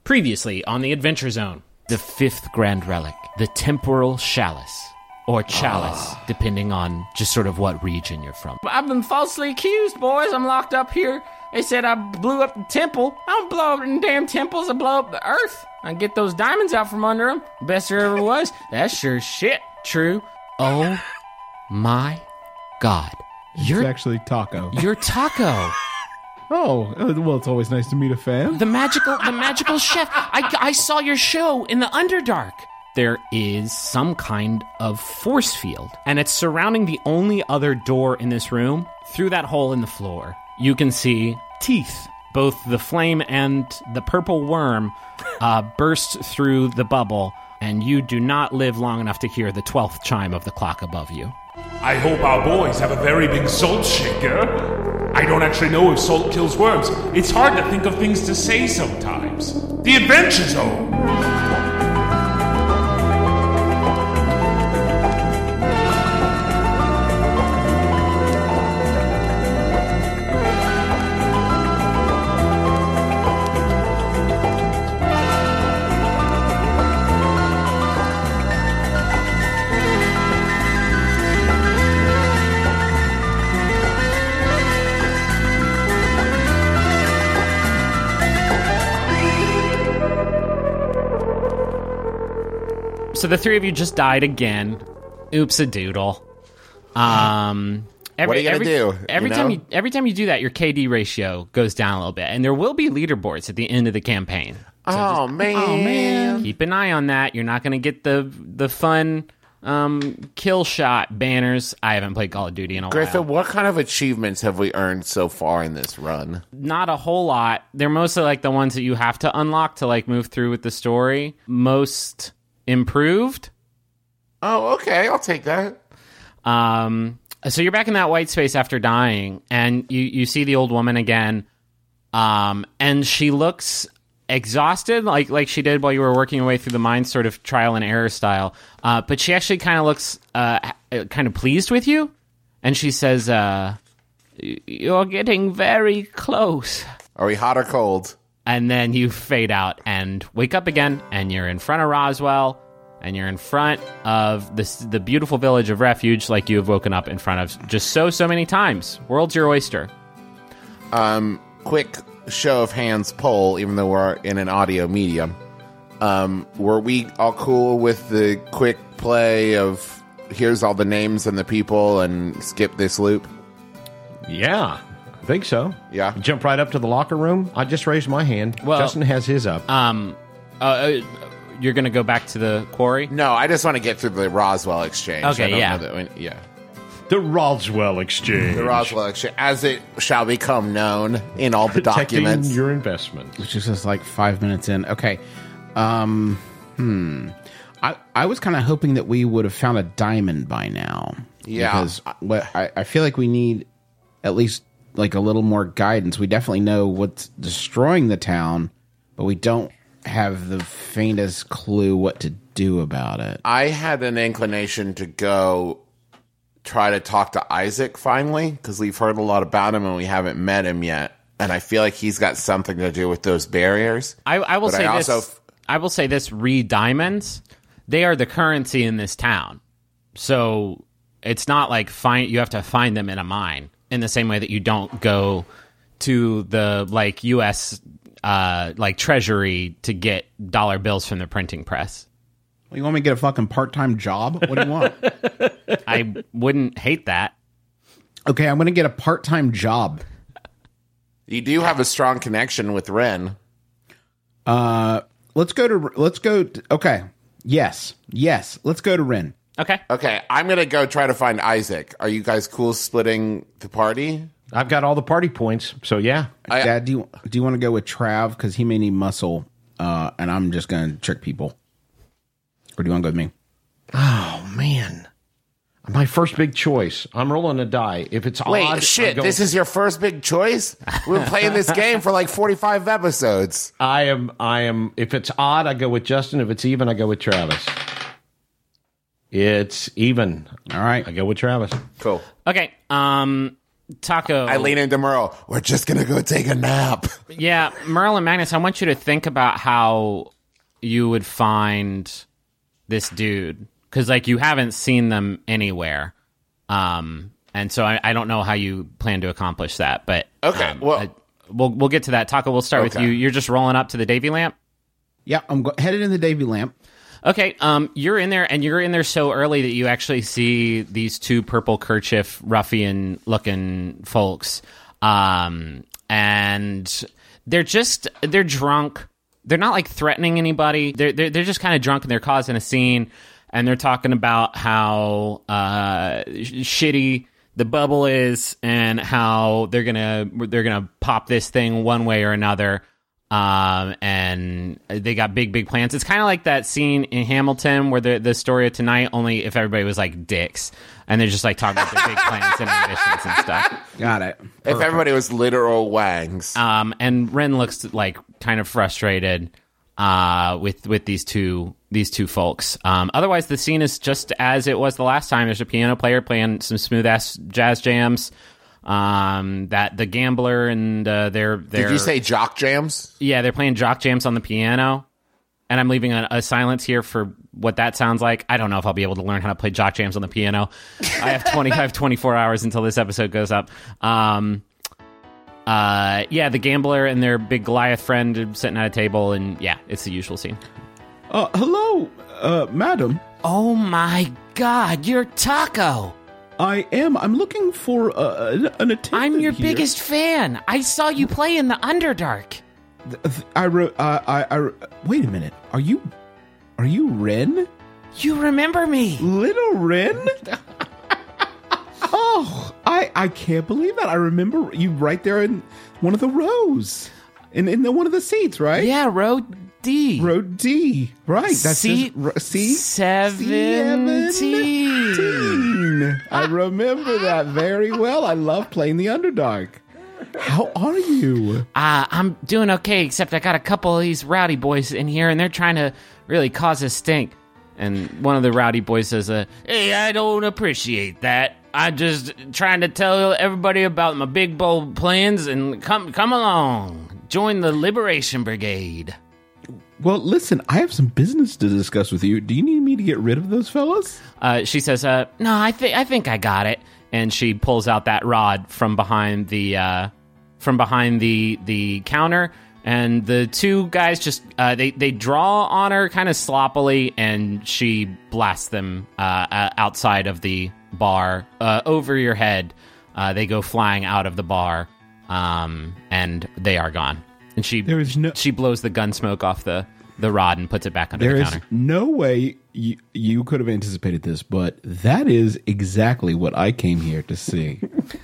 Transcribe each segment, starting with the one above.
Previously on the Adventure Zone, the fifth grand relic, the temporal chalice. Or chalice, depending on just sort of what region you're from. I've been falsely accused, boys. I'm locked up here. They said I blew up the temple. I don't blow up the damn temples. I blow up the earth. I get those diamonds out from under them. Best there ever was. That's sure shit true. Oh my God. It's actually Taco. You're Taco. Oh, well, it's always nice to meet a fan. The magical chef. I saw your show in the Underdark. There is some kind of force field, and it's surrounding the only other door in this room. Through that hole in the floor, you can see teeth. Both the flame and the purple worm burst through the bubble, and you do not live long enough to hear the 12th chime of the clock above you. I hope our boys have a very big salt shaker. I don't actually know if salt kills worms. It's hard to think of things to say sometimes. The Adventure Zone! So the three of you just died again. Oops-a-doodle. What are you gonna do? Every time you do that, your KD ratio goes down a little bit, and there will be leaderboards at the end of the campaign. So man! Keep an eye on that. You're not going to get the fun kill shot banners. I haven't played Call of Duty in a while. Griffin, what kind of achievements have we earned so far in this run? Not a whole lot. They're mostly like the ones that you have to unlock to like move through with the story. Most improved. Oh, okay. I'll take that. So you're back in that white space after dying, and you see the old woman again, and she looks exhausted, like she did while you were working your way through the mine, sort of trial and error style. But she actually kind of looks kind of pleased with you, and she says, "You're getting very close." Are we hot or cold? And then you fade out and wake up again, and you're in front of Roswell, and you're in front of the beautiful village of refuge like you have woken up in front of just so many times. World's your oyster. Quick show of hands poll, even though we're in an audio medium. Were we all cool with the quick play of here's all the names and the people and skip this loop? Yeah. I think so. Yeah. Jump right up to the locker room. I just raised my hand. Well, Justin has his up. You're going to go back to the quarry? No, I just want to get through the Roswell exchange. Okay, yeah. The Roswell Exchange. The Roswell exchange, as it shall become known in all the Protecting documents. your investment. Which is just like 5 minutes in. Okay. I was kind of hoping that we would have found a diamond by now. Yeah. Because I feel like we need at least like a little more guidance. We definitely know what's destroying the town, but we don't have the faintest clue what to do about it. I had an inclination to go try to talk to Isaac finally, because we've heard a lot about him and we haven't met him yet. And I feel like he's got something to do with those barriers. I will say this, re-diamonds, they are the currency in this town. So it's not like you have to find them in a mine in the same way that you don't go to the like U.S. Like Treasury to get dollar bills from the printing press. Well, you want me to get a fucking part-time job? What do you want? I wouldn't hate that. Okay, I'm going to get a part-time job. You do have a strong connection with Ren. Let's go. Okay. Yes. Let's go to Ren. Okay, I'm going to go try to find Isaac. Are you guys cool splitting the party? I've got all the party points, so yeah. Dad, do you want to go with Trav? Because he may need muscle, and I'm just going to trick people. Or do you want to go with me? Oh, man. My first big choice. I'm rolling a die. If it's odd... Wait, this is your first big choice? We've been playing this game for like 45 episodes. I am. If it's odd, I go with Justin. If it's even, I go with Travis. It's even. All right. I go with Travis. Cool. Okay. Taco. I lean into Merle. We're just going to go take a nap. Yeah, Merle and Magnus, I want you to think about how you would find this dude. Because, like, you haven't seen them anywhere. And so I don't know how you plan to accomplish that. But Okay, we'll get to that. Taco, we'll start with you. You're just rolling up to the Davy lamp? Yeah, I'm headed in the Davy lamp. Okay, you're in there, and you're in there so early that you actually see these two purple kerchief ruffian-looking folks, and they're drunk. They're not like threatening anybody. They're just kind of drunk, and they're causing a scene, and they're talking about how shitty the bubble is, and how they're gonna pop this thing one way or another. And they got big plans. It's kind of like that scene in Hamilton where the story of tonight, only if everybody was like dicks, and they're just like talking about their big plans and ambitions and stuff. Got it. If everybody was literal wangs. And Ren looks like kind of frustrated with these two folks. Otherwise, the scene is just as it was the last time. There's a piano player playing some smooth ass jazz jams. That the gambler and their Did you say jock jams? Yeah, they're playing jock jams on the piano, and I'm leaving a silence here for what that sounds like. I don't know if I'll be able to learn how to play jock jams on the piano. I have 24 hours until this episode goes up. Yeah, the gambler and their big Goliath friend are sitting at a table, and yeah, it's the usual scene. Hello, madam. Oh my God, you're Taco. I am. I'm looking for an attendant. I'm your here. biggest fan. I saw you play in the Underdark. Wait a minute. Are you Ren? You remember me? Little Ren? Oh, I can't believe that. I remember you right there in one of the rows, in one of the seats, right? Yeah, row D. Row D. Right. That's Seat C 17. I remember that very well. I love playing the Underdark. How are you? I'm doing okay, except I got a couple of these rowdy boys in here, and they're trying to really cause a stink. And one of the rowdy boys says, Hey, I don't appreciate that. I'm just trying to tell everybody about my big, bold plans, and come along. Join the Liberation Brigade. Well, listen, I have some business to discuss with you. Do you need me to get rid of those fellas? she says, no, I think I got it. And she pulls out that rod from behind the counter, and the two guys just they draw on her kind of sloppily, and she blasts them outside of the bar over your head. They go flying out of the bar, and they are gone. And she blows the gun smoke off the rod and puts it back under the counter. There is no way you could have anticipated this, but that is exactly what I came here to see.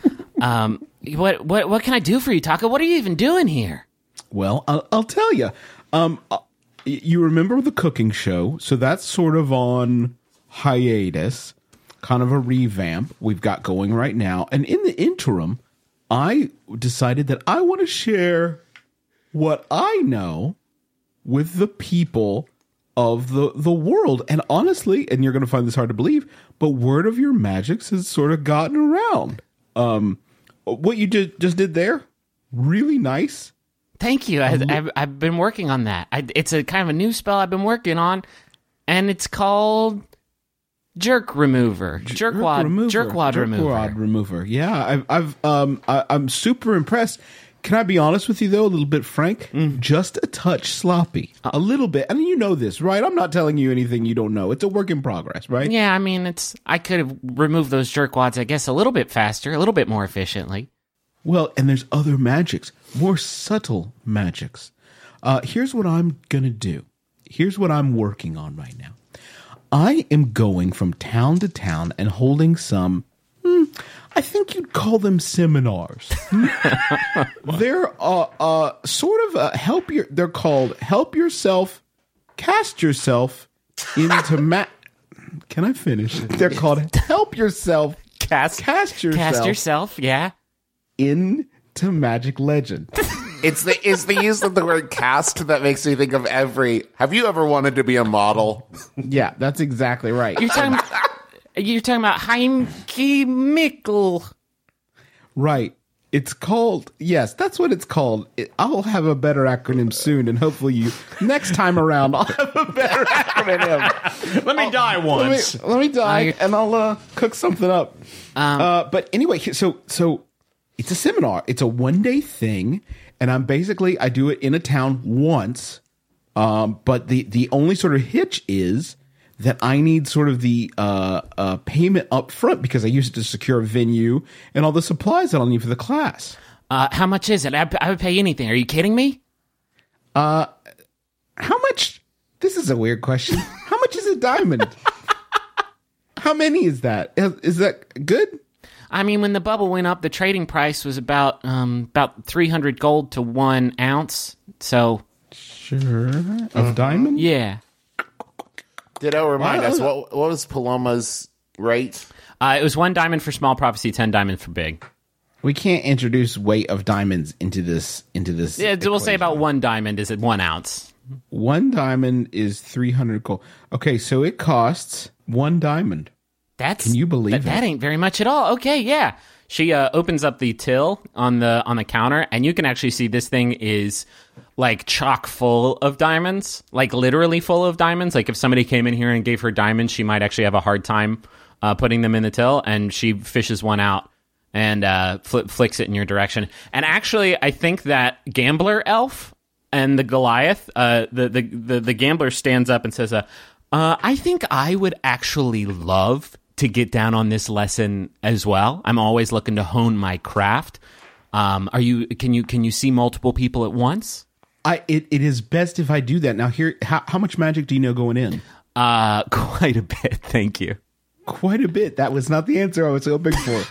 What can I do for you, Taco? What are you even doing here? Well, I'll tell you. You remember the cooking show? So that's sort of on hiatus, kind of a revamp we've got going right now. And in the interim, I decided that I want to share what I know with the people of the world. And honestly, and you're going to find this hard to believe, but word of your magics has sort of gotten around. What you just did there, really nice. Thank you. I've been working on that. It's a kind of a new spell I've been working on, and it's called Jerk Remover. Jerkwad Remover. Yeah, I'm super impressed. Can I be honest with you, though, a little bit frank? Just a touch sloppy. A little bit. I mean, you know this, right? I'm not telling you anything you don't know. It's a work in progress, right? Yeah, I mean, I could have removed those jerkwads, I guess, a little bit faster, a little bit more efficiently. Well, and there's other magics, more subtle magics. Here's what I'm going to do. Here's what I'm working on right now. I am going from town to town and holding some... I think you'd call them seminars. They're sort of they're called help yourself, cast yourself into Can I finish? They're called help yourself, cast yourself, yeah, into Magic Legend. It's the use of the word cast that makes me think of have you ever wanted to be a model? Yeah, that's exactly right. You're talking about Heimke Mikkel. Right. It's called, yes, that's what it's called. I'll have a better acronym soon, and hopefully next time around, I'll have a better acronym. Let me die once. Let me die, and I'll cook something up. But anyway, so it's a seminar. It's a one-day thing, and I do it in a town once. But the only sort of hitch is that I need sort of the payment up front because I use it to secure a venue and all the supplies that I'll need for the class. How much is it? I would pay anything. Are you kidding me? How much? This is a weird question. How much is a diamond? How many is that? Is that good? I mean, when the bubble went up, the trading price was about 300 gold to 1 ounce. So, sure, of diamond. Yeah. Ditto, remind us, what was Paloma's rate? It was 1 diamond for small prophecy, 10 diamond for big. We can't introduce weight of diamonds into this. Yeah, equation. we'll say about 1 diamond is at 1 ounce. 1 diamond is 300 gold. Okay, so it costs 1 diamond. Can you believe that ain't very much at all. Okay, yeah. She opens up the till on the counter, and you can actually see this thing is like chock full of diamonds, like literally full of diamonds. Like if somebody came in here and gave her diamonds, she might actually have a hard time putting them in the till, and she fishes one out and flicks it in your direction. And actually, I think that gambler elf and the Goliath, the gambler stands up and says, I think I would actually love to get down on this lesson as well. I'm always looking to hone my craft. Can you see multiple people at once? It is best if I do that. Now, here, how much magic do you know going in? Quite a bit, thank you. Quite a bit. That was not the answer I was hoping for.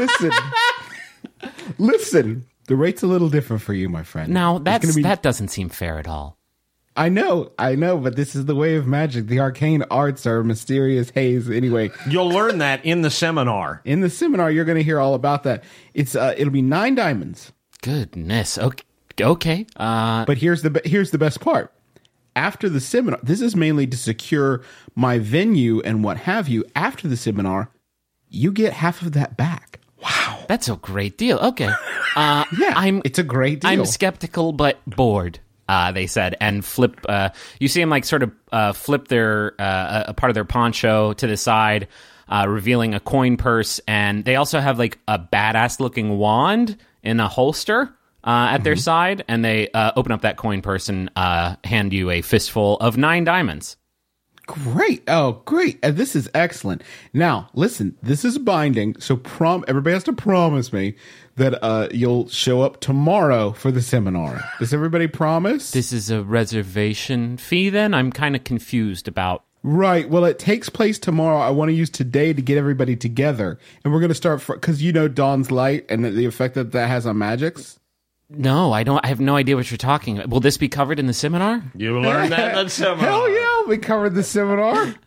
Listen. The rate's a little different for you, my friend. Now, that doesn't seem fair at all. I know, but this is the way of magic. The arcane arts are mysterious haze. Anyway, you'll learn that in the seminar. In the seminar, you're going to hear all about that. It'll be 9 diamonds. Goodness. Okay. But here's the best part. After the seminar, this is mainly to secure my venue and what have you. After the seminar, you get half of that back. Wow, that's a great deal. Okay. Yeah, it's a great deal. I'm skeptical but bored. They said, and flip. You see them like sort of flip their a part of their poncho to the side, revealing a coin purse, and they also have like a badass looking wand in a holster at their side, and they open up that coin purse and hand you a fistful of 9 diamonds. Great. Oh, great. This is excellent. Now, listen, this is binding, so everybody has to promise me that you'll show up tomorrow for the seminar. Does everybody promise? This is a reservation fee, then? I'm kind of confused about... Right. Well, it takes place tomorrow. I want to use today to get everybody together. And we're going to start, because you know Dawn's Light and the effect that has on magics? No, I don't. I have no idea what you're talking about. Will this be covered in the seminar? You learned that in the seminar. Hell yeah, we covered the seminar.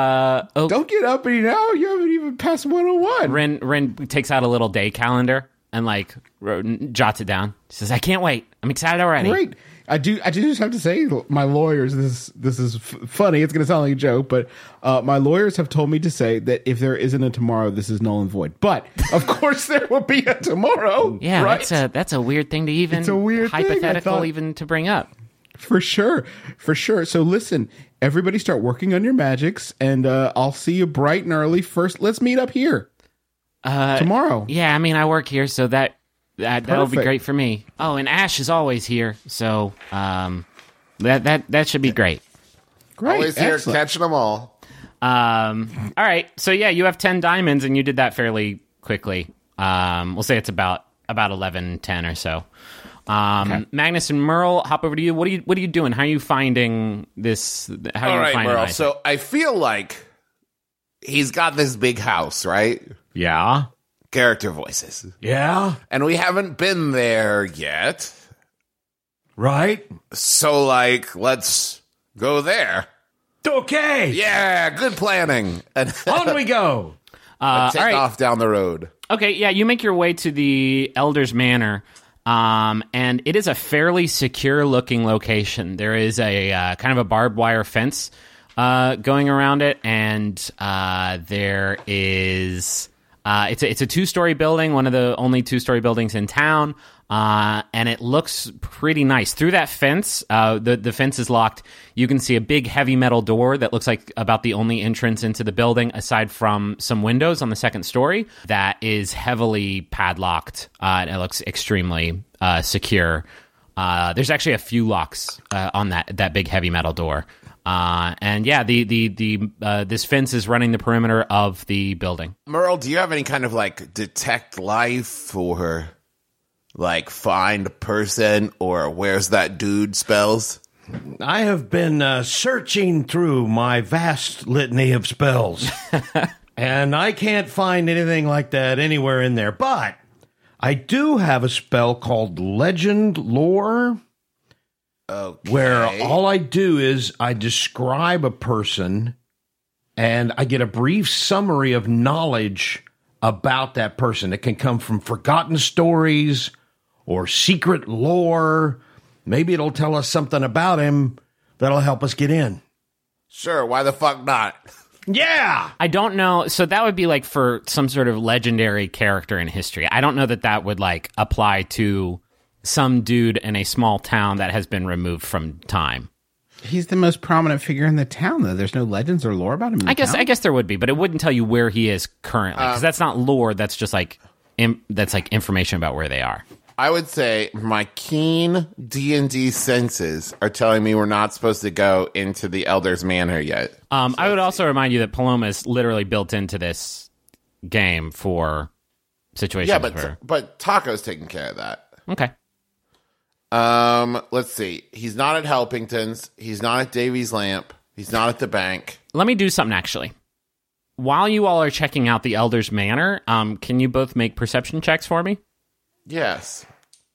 Don't get uppity now. You haven't even passed 101. Ren takes out a little day calendar and like jots it down. She says, "I can't wait. I'm excited already." Great. I do just have to say, my lawyers, this is funny. It's going to sound like a joke, but my lawyers have told me to say that if there isn't a tomorrow, this is null and void. But of course, there will be a tomorrow. Yeah, right? that's a weird thing to even. It's a weird hypothetical thing, even to bring up. For sure. So listen, everybody, start working on your magics, and I'll see you bright and early. First, let's meet up here tomorrow. Yeah, I mean, I work here, so that'll be great for me. Oh, and Ash is always here, so that should be great. Great, always here, excellent. catching them all. All right, so yeah, you have 10 diamonds, and you did that fairly quickly. We'll say it's about 11:10 or so. Okay. Magnus and Merle, hop over to you. What are you doing? How are you finding this? How all are you right, finding Merle. Isaac? So I feel like he's got this big house, right? Yeah. Character voices. Yeah. And we haven't been there yet. Right. So, let's go there. Okay. Yeah, good planning. And On we go. take all right. off down the road. Okay, yeah, you make your way to the Elder's Manor, and it is a fairly secure-looking location. There is a kind of a barbed wire fence going around it, and there is It's a 2-story building, one of the only 2-story buildings in town, and it looks pretty nice. Through that fence, the fence is locked. You can see a big heavy metal door that looks like about the only entrance into the building, aside from some windows on the second story, that is heavily padlocked, and it looks extremely secure. There's actually a few locks on that big heavy metal door. And yeah, this fence is running the perimeter of the building. Merle, do you have any kind of like detect life or like find person or where's that dude spells? I have been searching through my vast litany of spells, and I can't find anything like that anywhere in there. But I do have a spell called Legend Lore. Okay. Where all I do is I describe a person and I get a brief summary of knowledge about that person. It can come from forgotten stories or secret lore. Maybe it'll tell us something about him that'll help us get in. Sure, why the fuck not? Yeah! I don't know. So that would be like for some sort of legendary character in history. I don't know that would like apply to some dude in a small town that has been removed from time. He's the most prominent figure in the town, though. There's no legends or lore about him in the town? I guess there would be, but it wouldn't tell you where he is currently, because that's not lore. That's just like that's like information about where they are. I would say my keen D&D senses are telling me we're not supposed to go into the Elder's Manor yet. I would also remind you that Paloma is literally built into this game for situations. Yeah, but Taco's taking care of that. Okay. Let's see. He's not at Helpington's. He's not at Davy's Lamp. He's not at the bank. Let me do something, actually. While you all are checking out the Elder's Manor, can you both make perception checks for me? Yes.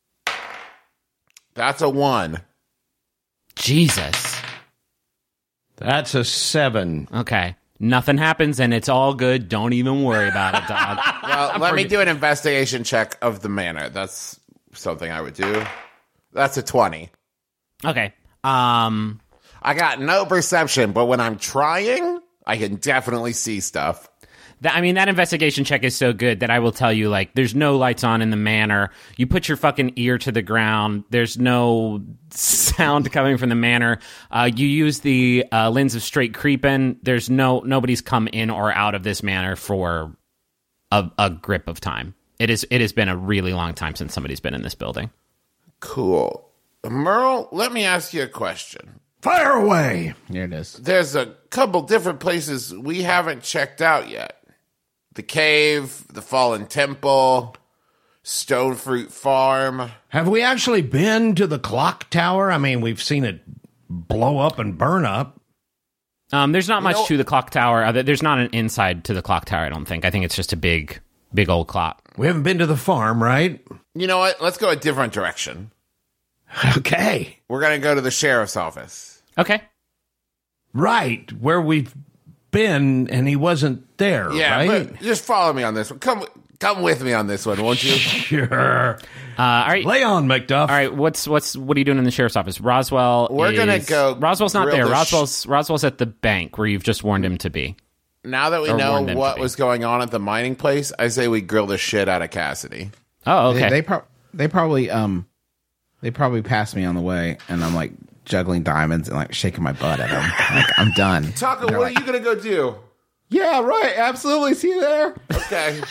That's a 1. Jesus. That's a 7. Okay. Nothing happens, and it's all good. Don't even worry about it, dog. Well, let me do an investigation check of the manor. That's something I would do. That's a 20. Okay. I got no perception, but when I'm trying, I can definitely see stuff. That investigation check is so good that I will tell you, like, there's no lights on in the manor. You put your fucking ear to the ground. There's no sound coming from the manor. You use the lens of straight creeping. There's nobody's come in or out of this manor for a grip of time. It has been a really long time since somebody's been in this building. Cool. Merle, let me ask you a question. Fire away! Here it is. There's a couple different places we haven't checked out yet. The cave, the fallen temple, Stonefruit Farm. Have we actually been to the clock tower? I mean, we've seen it blow up and burn up. There's not much to the clock tower. There's not an inside to the clock tower, I don't think. I think it's just a big old clock. We haven't been to the farm, right? You know what? Let's go a different direction. Okay. We're going to go to the sheriff's office. Okay. Right, where we've been, and he wasn't there, Yeah, right? but just follow me on this one. Come with me on this one, won't you? Sure. All right. Lay on, Macduff. All right. What are you doing in the sheriff's office? Roswell. We're gonna go Roswell's not there. grill the Roswell's at the bank where you've just warned him to be. Now that we Or know warned them to what be. was going on at the mining place, I say we grill the shit out of Cassidy. Oh, okay. They probably passed me on the way, and I'm like juggling diamonds and like shaking my butt at them. Like, I'm done. Taco, what are you going to go do? Yeah, right. Absolutely. See you there. Okay.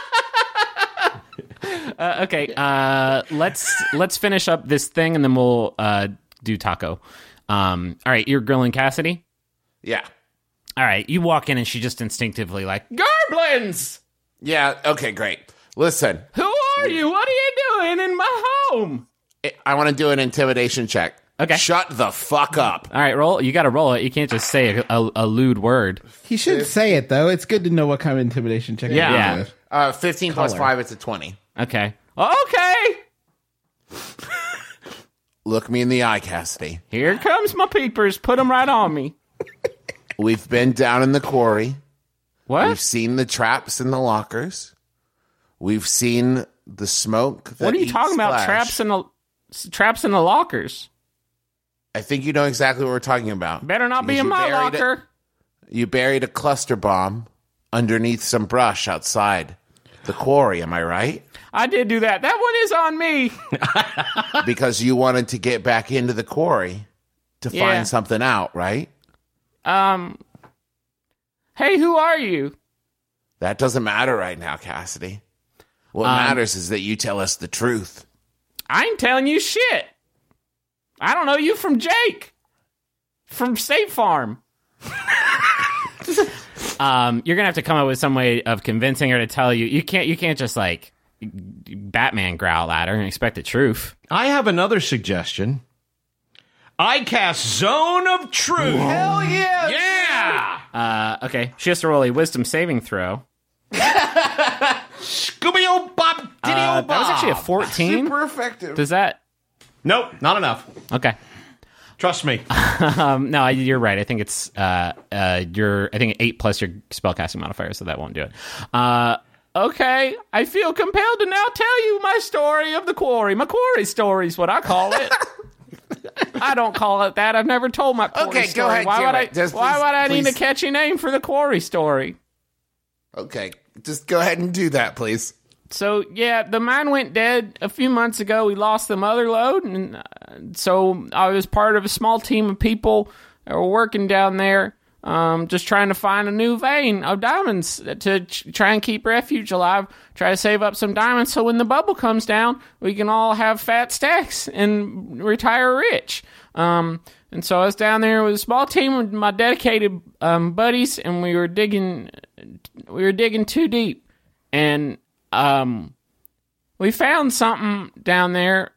Okay. Let's finish up this thing and then we'll do Taco. All right. You're grilling Cassidy. Yeah. All right. You walk in and she just instinctively like goblins. Yeah, okay, great. Listen, Who are you? What are you doing in my home? I want to do an intimidation check. Okay. Shut the fuck up. All right, roll. You got to roll it. You can't just say a lewd word. He should say it though. It's good to know what kind of intimidation check. Yeah. Yeah. 15 plus 5, it's a 20. Okay. Okay. Look me in the eye, Cassidy. Here comes my peepers. Put them right on me. We've been down in the quarry. What? We've seen the traps in the lockers. We've seen the smoke. That What are you eats talking about? flesh. Traps in the lockers. I think you know exactly what we're talking about. Better not be Because in you my buried locker. You buried a cluster bomb underneath some brush outside the quarry, am I right? I did do that. That one is on me. Because you wanted to get back into the quarry to Yeah. find something out, right? Hey, who are you? That doesn't matter right now, Cassidy. What matters is that you tell us the truth. I ain't telling you shit. I don't know you from Jake. From State Farm. You're gonna have to come up with some way of convincing her to tell you. You can't just like Batman growl at her and expect the truth. I have another suggestion. I cast Zone of Truth. Hell yeah! Yeah! Okay, she has to roll a wisdom saving throw. Scooby-O-Bop, Diddy-O-Bop. That was actually a 14. Super effective. Does that? Nope, not enough. Okay. Trust me. No, you're right. I think it's I think 8 plus your spellcasting modifier, so that won't do it. Okay, I feel compelled to now tell you my story of the quarry. My quarry story is what I call it. I don't call it that. I've never told my quarry Okay, story. go ahead, Why do would it. Just why please- would I need please. a catchy name for the quarry story? Okay, just go ahead and do that, please. So, yeah, the mine went dead a few months ago. We lost the mother lode, and so I was part of a small team of people that were working down there, just trying to find a new vein of diamonds to try and keep refuge alive, try to save up some diamonds so when the bubble comes down, we can all have fat stacks and retire rich. And so I was down there with a small team of my dedicated buddies, and we were digging too deep, and we found something down there,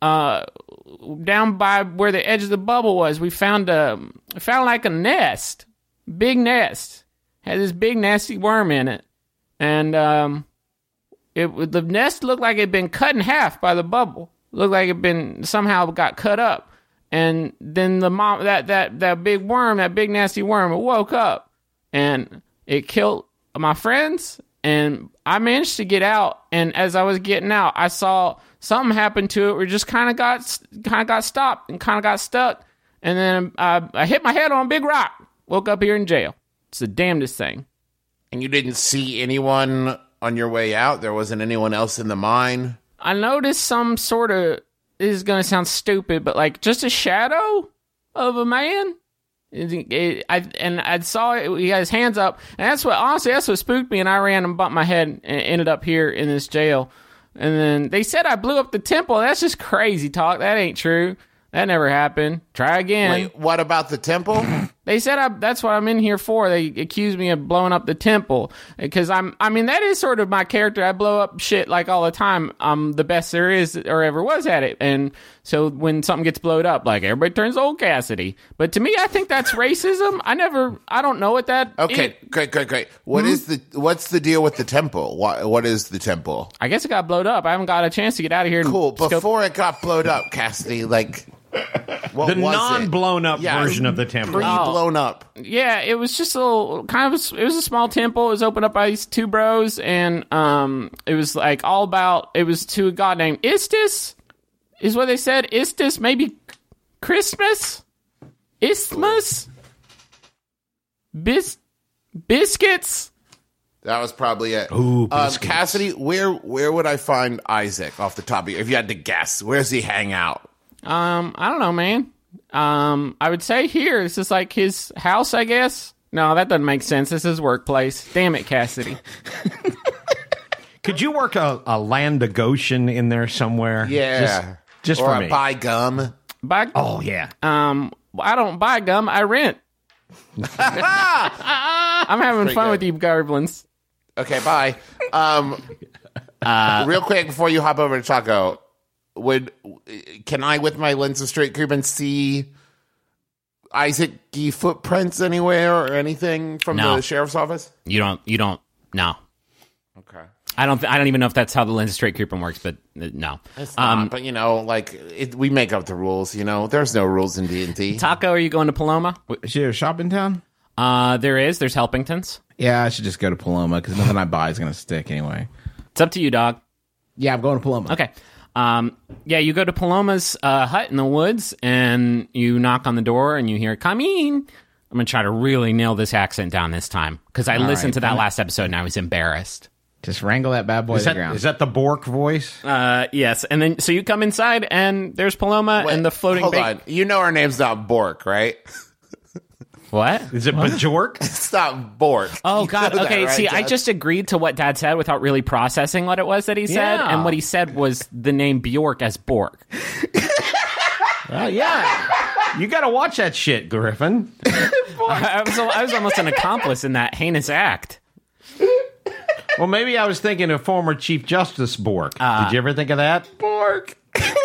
down by where the edge of the bubble was. We found like a nest, big nest, had this big nasty worm in it, and the nest looked like it'd been cut in half by the bubble. Looked like it'd been somehow got cut up, and then that big worm, that big nasty worm, it woke up and it killed my friends. And I managed to get out, and as I was getting out, I saw something happen to it where it just kind of got stopped and kind of got stuck. And then I hit my head on a big rock. Woke up here in jail. It's the damnedest thing. And you didn't see anyone on your way out? There wasn't anyone else in the mine? I noticed some sort of, this is going to sound stupid, but like just a shadow of a man. I saw it, he had his hands up, and that's what spooked me, and I ran and bumped my head and ended up here in this jail. And then they said I blew up the temple. That's just crazy talk. That ain't true. That never happened. Try again. Wait, what about the temple? They said that's what I'm in here for. They accused me of blowing up the temple because that is sort of my character. I blow up shit like all the time. I'm the best there is or ever was at it. And so when something gets blowed up, like everybody turns old Cassidy. But to me, I think that's racism. I don't know what that Okay, great. What's the deal with the temple? What is the temple? I guess it got blowed up. I haven't got a chance to get out of here. Cool. And scope. Before it got blowed up, Cassidy, like, what The was non-blown up Yeah, version of the temple. Pre-blown up. Yeah, it was just a little it was a small temple. It was opened up by these two bros, and it was like all about, it was to a god named Istis, is what they said. Istis, maybe Christmas? Isthmus? Biscuits? That was probably it. Ooh, biscuits. Cassidy, where would I find Isaac off the top of you? If you had to guess, where does he hang out? I don't know, man. I would say here. This is like his house, I guess. No, that doesn't make sense. This is his workplace. Damn it, Cassidy. Could you work a land of Goshen in there somewhere? Yeah. Just or for me. buy gum. Oh, yeah. I don't buy gum. I rent. I'm having fun good. with you, goblins. Okay, bye. Real quick before you hop over to Chaco, can I, with my lens of straight Cuban, see Isaac-y footprints anywhere or anything from No. the sheriff's office? You don't. No. Okay. I don't even know if that's how the lens of straight creeping works, but no. It's not, but we make up the rules. There's no rules in D&D. Taco, are you going to Paloma? Is there a shop in town? There's Helpingtons. Yeah, I should just go to Paloma because nothing I buy is going to stick anyway. It's up to you, dog. Yeah, I'm going to Paloma. Okay. You go to Paloma's hut in the woods, and you knock on the door, and you hear, "Come in." I'm going to try to really nail this accent down this time, because I listened to that last episode, and I was embarrassed. Just wrangle that bad boy to the ground. Is that the Bork voice? Yes, and then so you come inside, and there's Paloma and the floating. Hold on, you know her name's not Bork, right? What? Is it Bajork? It's not Bork. Oh You God. know that, Okay. right, See, I Dad? just agreed to what Dad said without really processing what it was that he said, Yeah. and what he said was the name Bjork as Bork. Yeah. You got to watch that shit, Griffin. I was almost an accomplice in that heinous act. Well, maybe I was thinking of former Chief Justice Bork. Did you ever think of that? Bork.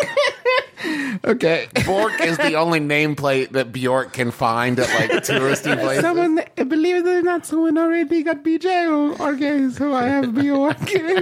Okay. Bork is the only nameplate that Bjork can find at like touristy places. Someone, believe it or not, someone already got BJ or gay, so I have Bjork.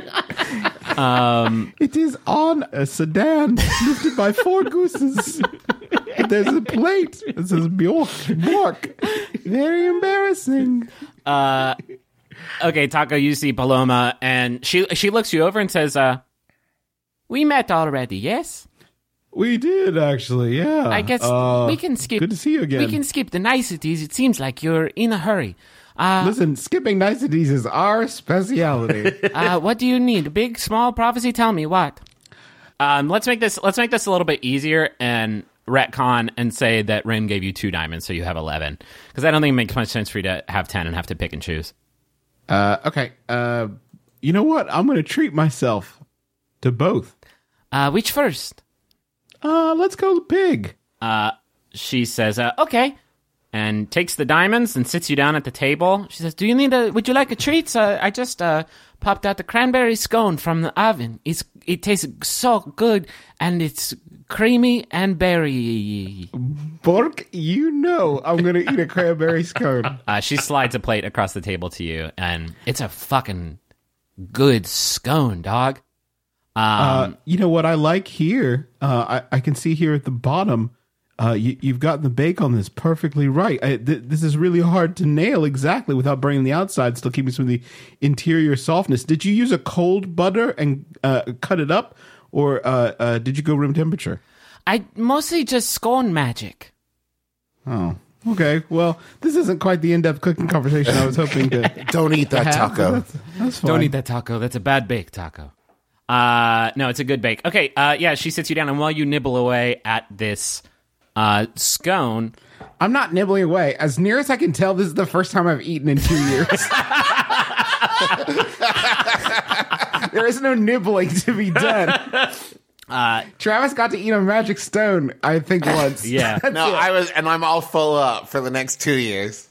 It is on a sedan lifted by 4 gooses. There's a plate that says Bjork. Very embarrassing. Okay, Taco, you see Paloma, and she looks you over and says, "We met already, yes? We did, actually, yeah. I guess we can skip. Good to see you again. We can skip the niceties. It seems like you're in a hurry. Listen, skipping niceties is our speciality. What do you need? Big, small prophecy? Tell me what. Let's make this a little bit easier and retcon and say that Rin gave you 2 diamonds, so you have 11. Because I don't think it makes much sense for you to have 10 and have to pick and choose. Okay. You know what? I'm going to treat myself to both. Which first? Let's go pig. She says, okay, and takes the diamonds and sits you down at the table. She says, would you like a treat? I just popped out the cranberry scone from the oven. It tastes so good, and it's creamy and berry. Bork, you know I'm going to eat a cranberry scone. She slides a plate across the table to you, and it's a fucking good scone, dog. You know what I like here? I can see here at the bottom, you've gotten the bake on this perfectly right. This is really hard to nail exactly without burning the outside, still keeping some of the interior softness. Did you use a cold butter and cut it up, or did you go room temperature? I mostly just scone magic. Oh, okay. Well, this isn't quite the in-depth cooking conversation I was hoping to. Don't eat that have, taco. That's fine. Don't eat that taco. That's a bad bake taco. No, it's a good bake. Okay, yeah, she sits you down, and while you nibble away at this scone... I'm not nibbling away. As near as I can tell, this is the first time I've eaten in 2 years. There is no nibbling to be done. Travis got to eat a magic stone, I think, once. Yeah. No, I'm all full up for the next 2 years.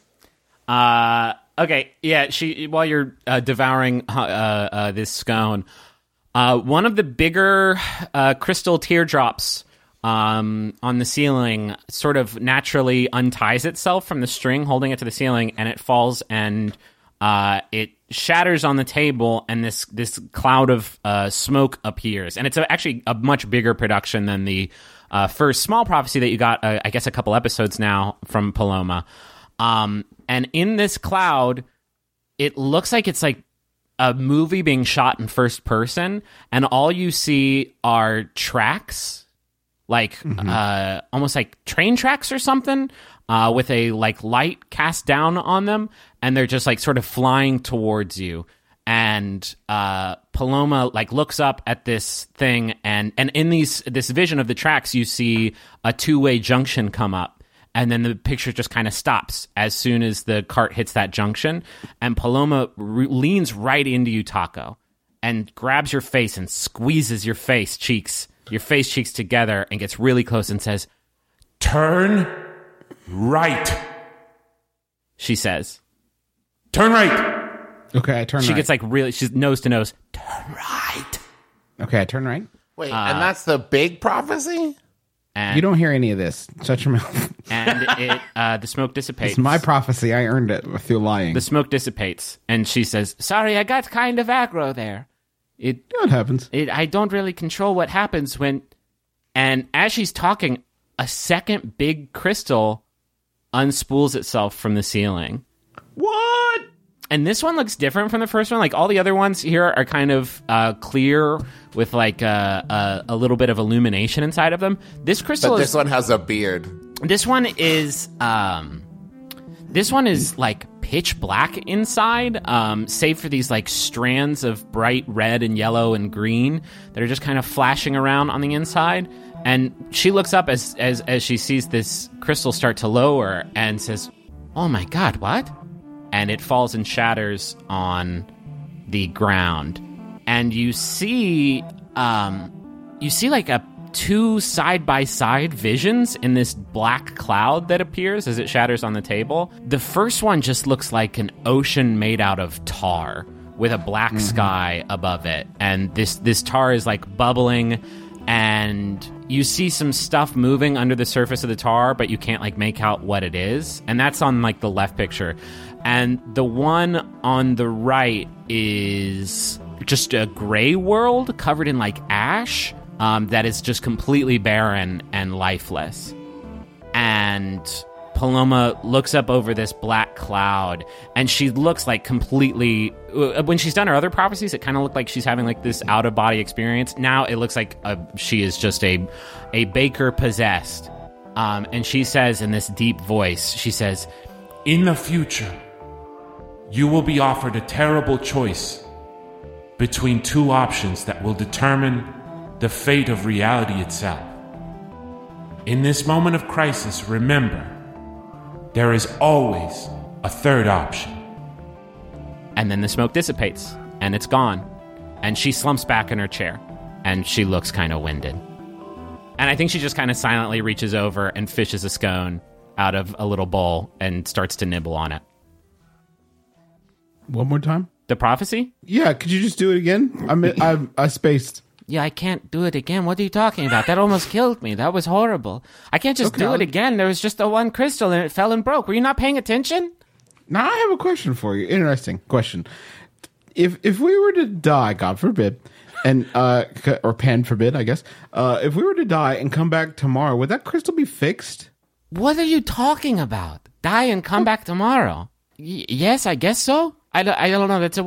Okay, yeah, while you're devouring this scone, one of the bigger crystal teardrops on the ceiling sort of naturally unties itself from the string holding it to the ceiling, and it falls and it shatters on the table, and this cloud of smoke appears. And it's actually a much bigger production than the first small prophecy that you got, I guess, a couple episodes now from Paloma. And in this cloud, it looks like it's like a movie being shot in first person, and all you see are tracks, like almost like train tracks or something, with a like light cast down on them, and they're just like sort of flying towards you. And Paloma like looks up at this thing, and in this vision of the tracks, you see a 2-way junction come up. And then the picture just kind of stops as soon as the cart hits that junction. And Paloma leans right into you, Taco, and grabs your face and squeezes your face cheeks together, and gets really close and says, Turn right. she says. Turn right. Okay, I turn She right. gets like really, she's nose to nose. Turn right. Okay, I turn right. Wait, and that's the big prophecy? And, You don't hear any of this. Shut your mouth. and it, the smoke dissipates. It's my prophecy. I earned it through lying. The smoke dissipates, and she says, sorry, I got kind of aggro there. It happens. I don't really control what happens when... And as she's talking, a second big crystal unspools itself from the ceiling. What? And this one looks different from the first one. Like, all the other ones here are kind of clear with, like, a little bit of illumination inside of them. This crystal But this one has a beard. This one is like pitch black inside, save for these like strands of bright red and yellow and green that are just kind of flashing around on the inside. And she looks up as she sees this crystal start to lower and says, "Oh my God, what?" And it falls and shatters on the ground. And you see like a two side-by-side visions in this black cloud that appears as it shatters on the table. The first one just looks like an ocean made out of tar with a black sky above it. And this tar is like bubbling, and you see some stuff moving under the surface of the tar, but you can't like make out what it is. And that's on like the left picture. And the one on the right is just a gray world covered in like ash. That is just completely barren and lifeless. And Paloma looks up over this black cloud, and she looks like completely... When she's done her other prophecies, it kind of looked like she's having like this out-of-body experience. Now it looks like she is just a baker possessed. And she says in this deep voice, she says, "In the future, you will be offered a terrible choice between two options that will determine the fate of reality itself. In this moment of crisis, remember, there is always a third option." And then the smoke dissipates, and it's gone. And she slumps back in her chair, and she looks kind of winded. And I think she just kind of silently reaches over and fishes a scone out of a little bowl and starts to nibble on it. One more time? The prophecy? Yeah, could you just do it again? I spaced. Yeah, I can't do it again. What are you talking about? That almost killed me. That was horrible. I can't just do it again. There was just the one crystal and it fell and broke. Were you not paying attention? Now I have a question for you. Interesting question. If we were to die, God forbid, and or Pan forbid, I guess, if we were to die and come back tomorrow, would that crystal be fixed? What are you talking about? Die and come back tomorrow? Yes, I guess so. I don't know. That's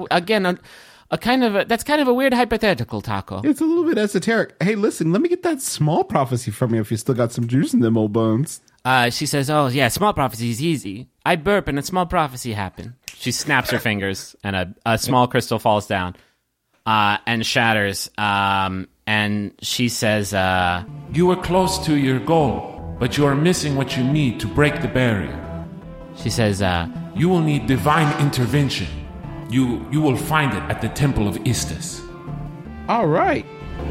that's kind of a weird hypothetical, Taco. It's a little bit esoteric. Hey, listen, let me get that small prophecy from you if you still got some juice in them old bones. She says, "Oh yeah, small prophecy is easy. I burp and a small prophecy happened." She snaps her fingers, and a small crystal falls down and shatters. And she says, "You were close to your goal, but you are missing what you need to break the barrier." She says, "You will need divine intervention. You will find it at the Temple of Istus." All right.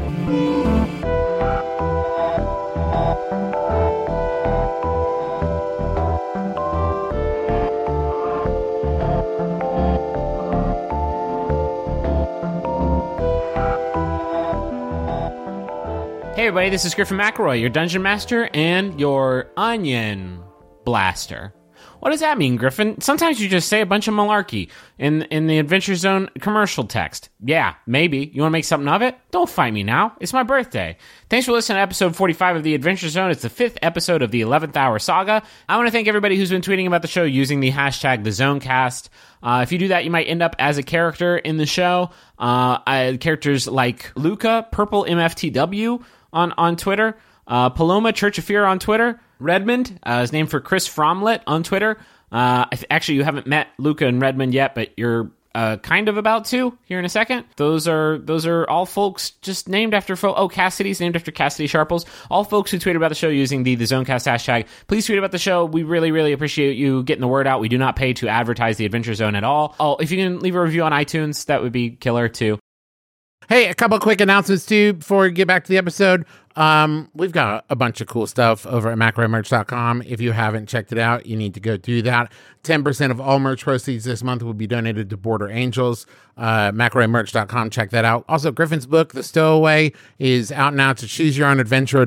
"Hey everybody, this is Griffin McElroy, your Dungeon Master and your Onion Blaster." What does that mean, Griffin? Sometimes you just say a bunch of malarkey in the Adventure Zone commercial text. Yeah, maybe. You want to make something of it? Don't fight me now. It's my birthday. Thanks for listening to episode 45 of the Adventure Zone. It's the 5th episode of the 11th Hour Saga. I want to thank everybody who's been tweeting about the show using the hashtag TheZonecast. If you do that, you might end up as a character in the show. Characters like Luca, Purple MFTW on Twitter, Paloma, Church of Fear on Twitter, Redmond is named for Chris Fromlet on Twitter. Actually, you haven't met Luca and Redmond yet, but you're kind of about to here in a second. Those are all folks just named after Cassidy's named after Cassidy Sharples. All folks who tweet about the show using the Zonecast hashtag. Please tweet about the show. We really, really appreciate you getting the word out. We do not pay to advertise the Adventure Zone at all. Oh, if you can leave a review on iTunes, that would be killer too. Hey, a couple quick announcements too before we get back to the episode. We've got a bunch of cool stuff over at McElroyMerch.com. If you haven't checked it out, you need to go do that. 10% of all merch proceeds this month will be donated to Border Angels. McElroyMerch.com, check that out. Also, Griffin's book, The Stowaway, is out now to choose your own adventure.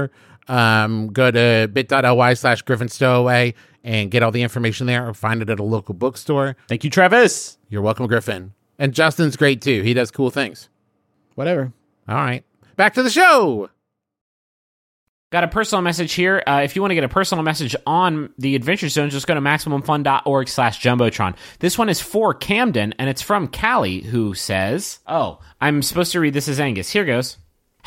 Go to bit.ly/GriffinStowaway and get all the information there, or find it at a local bookstore. Thank you, Travis. You're welcome, Griffin. And Justin's great too. He does cool things. Whatever. All right. Back to the show. Got a personal message here. If you want to get a personal message on the Adventure Zone, just go to MaximumFun.org/Jumbotron. This one is for Camden, and it's from Callie, who says, I'm supposed to read this as Angus. Here goes.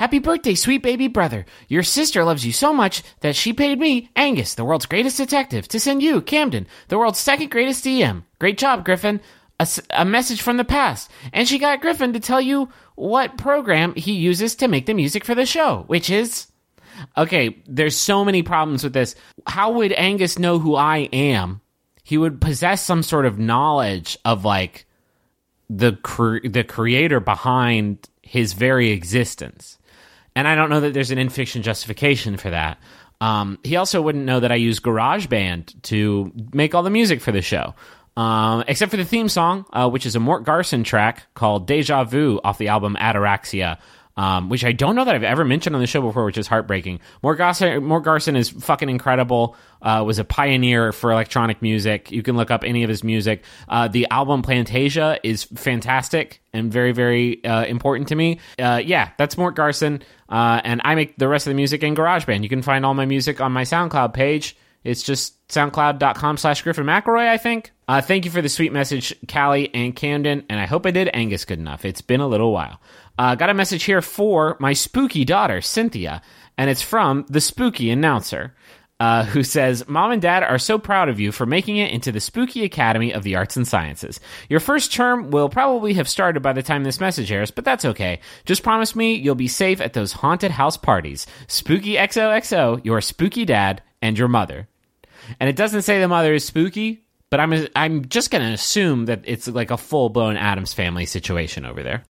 Happy birthday, sweet baby brother. Your sister loves you so much that she paid me, Angus, the world's greatest detective, to send you, Camden, the world's second greatest DM. Great job, Griffin. A message from the past. And she got Griffin to tell you what program he uses to make the music for the show, which is... Okay, there's so many problems with this. How would Angus know who I am? He would possess some sort of knowledge of, like, the creator behind his very existence. And I don't know that there's an in-fiction justification for that. He also wouldn't know that I use GarageBand to make all the music for the show. Except for the theme song, which is a Mort Garson track called Deja Vu off the album Ataraxia, which I don't know that I've ever mentioned on the show before, which is heartbreaking. Mort Garson is fucking incredible, was a pioneer for electronic music. You can look up any of his music. The album Plantasia is fantastic and very, very important to me. Yeah, that's Mort Garson, and I make the rest of the music in GarageBand. You can find all my music on my SoundCloud page. It's just soundcloud.com/Griffin McElroy, I think. Thank you for the sweet message, Callie and Camden, and I hope I did Angus good enough. It's been a little while. Got a message here for my spooky daughter, Cynthia, and it's from the spooky announcer, who says, Mom and Dad are so proud of you for making it into the Spooky Academy of the Arts and Sciences. Your first term will probably have started by the time this message airs, but that's okay. Just promise me you'll be safe at those haunted house parties. Spooky XOXO, your spooky dad, and your mother. And it doesn't say the mother is spooky, but I'm just going to assume that it's like a full-blown Addams Family situation over there.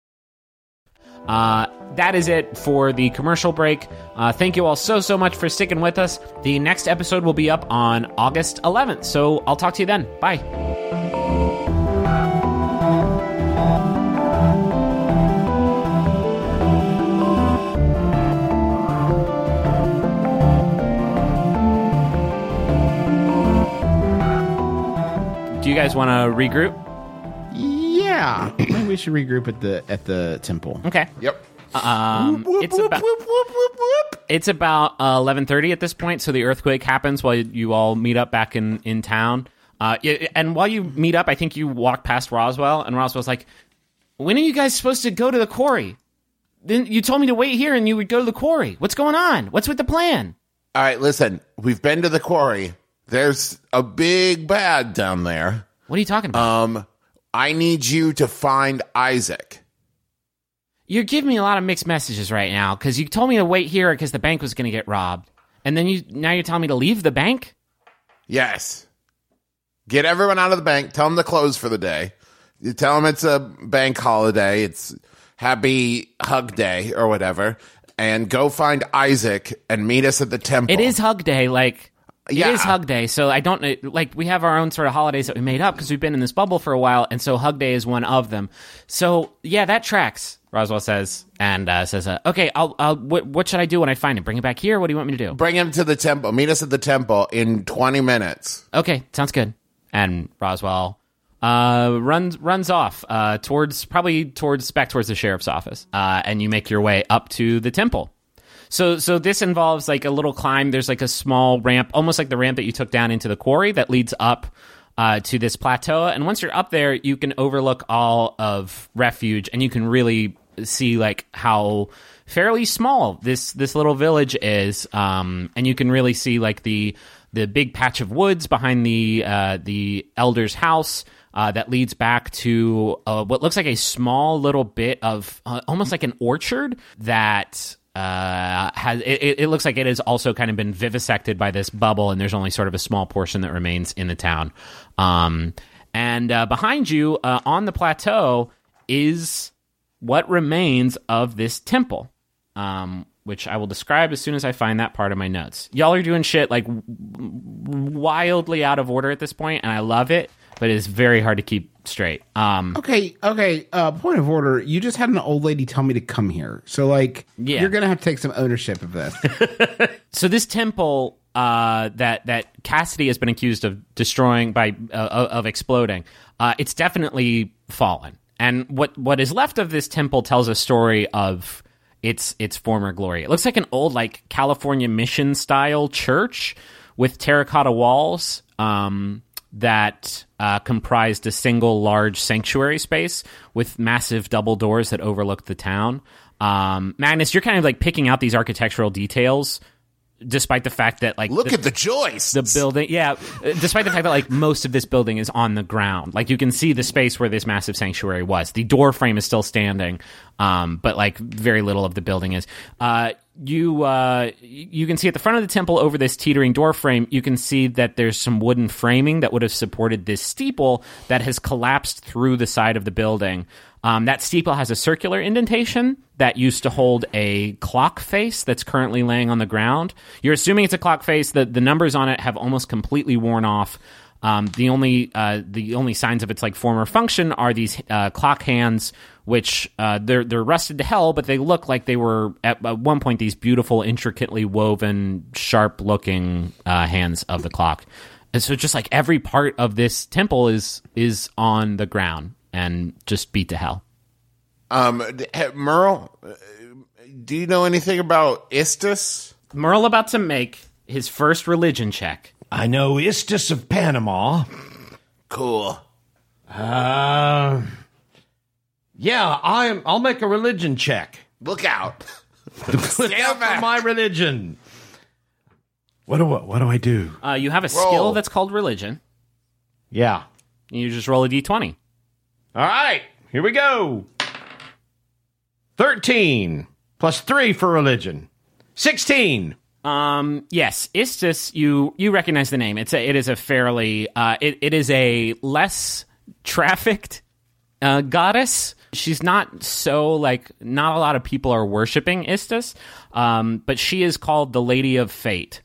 That is it for the commercial break. Thank you all so much for sticking with us. The next episode will be up on August 11th, so I'll talk to you then. Bye. Do you guys want to regroup? Yeah, maybe we should regroup at the temple. Okay. Yep. It's about 11:30 at this point, so the earthquake happens while you all meet up back in town. And while you meet up, I think you walk past Roswell, and Roswell's like, "When are you guys supposed to go to the quarry? Then you told me to wait here, and you would go to the quarry. What's going on? What's with the plan?" All right, listen. We've been to the quarry. There's a big bad down there. What are you talking about? I need you to find Isaac. You're giving me a lot of mixed messages right now, because you told me to wait here because the bank was going to get robbed. And then now you're telling me to leave the bank? Yes. Get everyone out of the bank. Tell them to close for the day. You tell them it's a bank holiday. It's Happy Hug Day or whatever. And go find Isaac and meet us at the temple. It is Hug Day, Yeah. It is Hug Day, so I don't we have our own sort of holidays that we made up because we've been in this bubble for a while, and so Hug Day is one of them. So yeah, that tracks. Roswell says, and says, "Okay, what should I do when I find him? Bring him back here? What do you want me to do?" Bring him to the temple. Meet us at the temple in 20 minutes. Okay, sounds good. And Roswell runs off back towards the sheriff's office, and you make your way up to the temple. So this involves like a little climb. There's like a small ramp, almost like the ramp that you took down into the quarry that leads up to this plateau. And once you're up there, you can overlook all of Refuge, and you can really see like how fairly small this little village is. And you can really see like the big patch of woods behind the elder's house. That leads back to what looks like a small little bit of almost like an orchard that it looks like it has also kind of been vivisected by this bubble, and there's only sort of a small portion that remains in the town. And behind you on the plateau is what remains of this temple, which I will describe as soon as I find that part of my notes. Y'all are doing shit like wildly out of order at this point, and I love it, but it is very hard to keep straight. Okay. Point of order. You just had an old lady tell me to come here, so like, you're gonna have to take some ownership of this. So this temple that Cassidy has been accused of destroying of exploding, it's definitely fallen. And what is left of this temple tells a story of its former glory. It looks like an old like California mission style church with terracotta walls. That comprised a single large sanctuary space with massive double doors that overlooked the town. Magnus, you're kind of like picking out these architectural details, despite the fact that like Look at the joists. the building, despite the fact that like most of this building is on the ground. Like you can see the space where this massive sanctuary was. The door frame is still standing, but like very little of the building is. You can see at the front of the temple over this teetering door frame, you can see that there's some wooden framing that would have supported this steeple that has collapsed through the side of the building. That steeple has a circular indentation that used to hold a clock face that's currently laying on the ground. You're assuming it's a clock face. The numbers on it have almost completely worn off. The only signs of its like former function are these clock hands, which they're rusted to hell, but they look like they were at one point these beautiful, intricately woven, sharp-looking hands of the clock. And so just like every part of this temple is on the ground and just beat to hell. Merle, do you know anything about Istus? Merle about to make his first religion check. I know Istus of Panama. Cool. Yeah, I'll make a religion check. Look out. Look out for my religion. What do I do? You have a skill that's called religion. Yeah. You just roll a d20. All right, here we go. 13 plus 3 for religion. 16. Yes, Istus, you recognize the name. It is a fairly it is a less trafficked goddess. She's not so like not a lot of people are worshiping Istus, but she is called the Lady of Fate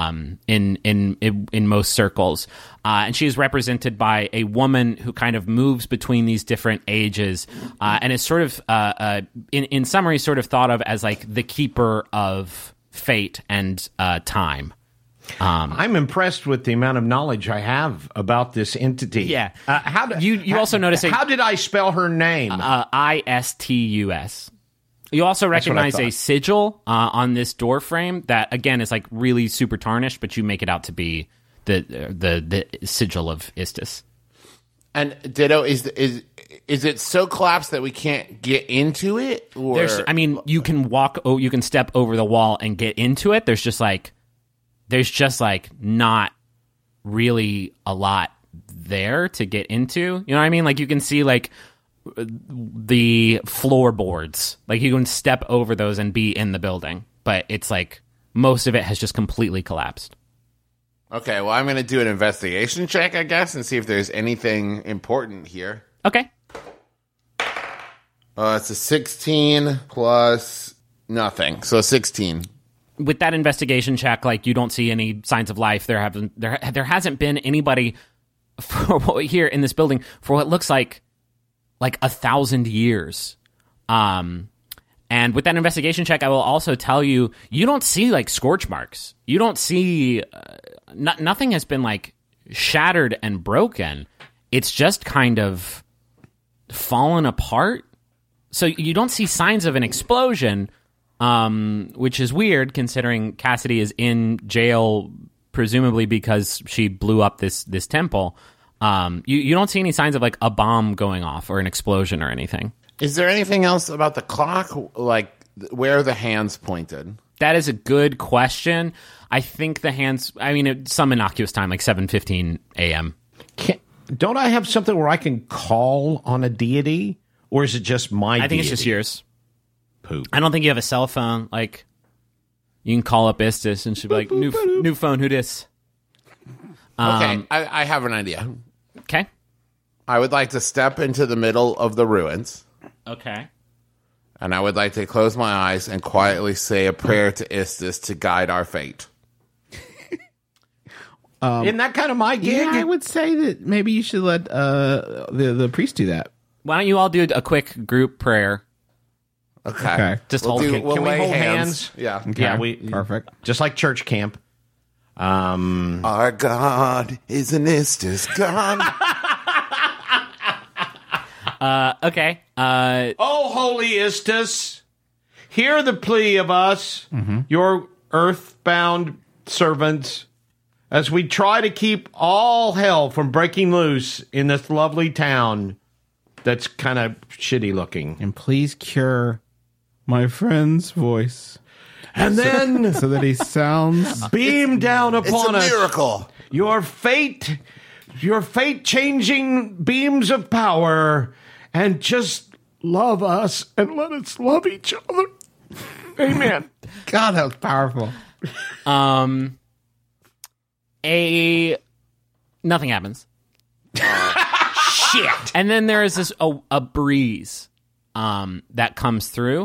in most circles, and she is represented by a woman who kind of moves between these different ages, and is sort of in summary sort of thought of as like the keeper of fate and time. I'm impressed with the amount of knowledge I have about this entity. Yeah. You also notice how did I spell her name? Istus. You also recognize a sigil on this door frame that again is like really super tarnished, but you make it out to be the sigil of Istus. And Ditto, is it so collapsed that we can't get into it? Or you can you can step over the wall and get into it. There's just like not really a lot there to get into. You know what I mean? Like you can see like the floorboards. Like you can step over those and be in the building, but it's like most of it has just completely collapsed. Okay, well, I'm going to do an investigation check, I guess, and see if there's anything important here. Okay. It's a 16 plus nothing, so 16. With that investigation check, like you don't see any signs of life. There hasn't been anybody here in this building for what looks like 1,000 years. And with that investigation check, I will also tell you, you don't see like scorch marks. You don't see nothing has been like shattered and broken. It's just kind of fallen apart. So you don't see signs of an explosion, which is weird considering Cassidy is in jail, presumably because she blew up this temple. You don't see any signs of like a bomb going off or an explosion or anything. Is there anything else about the clock, like where are the hands pointed? That is a good question. I think the hands, it's some innocuous time, like 7:15 a.m. Don't I have something where I can call on a deity? Or is it just my deity? I think it's just yours. Poop. I don't think you have a cell phone. Like, you can call up Istus and she'll be like, new phone, who dis? Okay, I have an idea. Okay. I would like to step into the middle of the ruins. Okay. And I would like to close my eyes and quietly say a prayer to Istus to guide our fate. Isn't that kind of my gig? Yeah, I would say that maybe you should let the priest do that. Why don't you all do a quick group prayer? Okay. Just We'll hold. do- we'll Can we lay hold hands. hands? Yeah. Okay. Yeah, Perfect. Just like church camp. Our God is an Istus God. Okay. Oh, holy Istus, hear the plea of us, your earthbound servants, as we try to keep all hell from breaking loose in this lovely town that's kind of shitty looking. And please cure my friend's voice And then so that he sounds. beam down It's upon a us miracle. your fate-changing beams of power, and just love us and let us love each other. Amen. God, that was powerful. Nothing happens. Shit. And then there is this a breeze that comes through.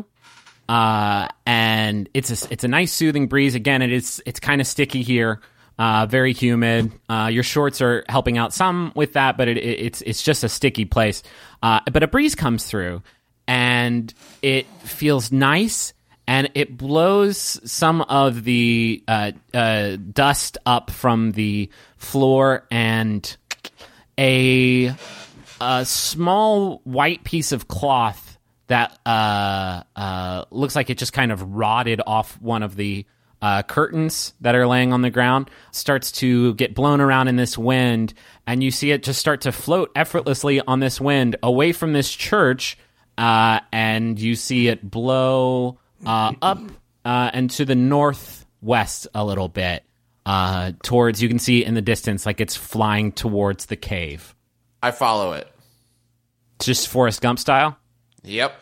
And it's a nice soothing breeze. Again, it's kind of sticky here. Very humid. Your shorts are helping out some with that, but it's just a sticky place. But a breeze comes through, and it feels nice, and it blows some of the dust up from the floor, and a small white piece of cloth that looks like it just kind of rotted off one of the curtains that are laying on the ground starts to get blown around in this wind, and you see it just start to float effortlessly on this wind away from this church, and you see it blow up and to the northwest a little bit towards, you can see in the distance like it's flying towards the cave. I follow it. Just Forrest Gump style? Yep.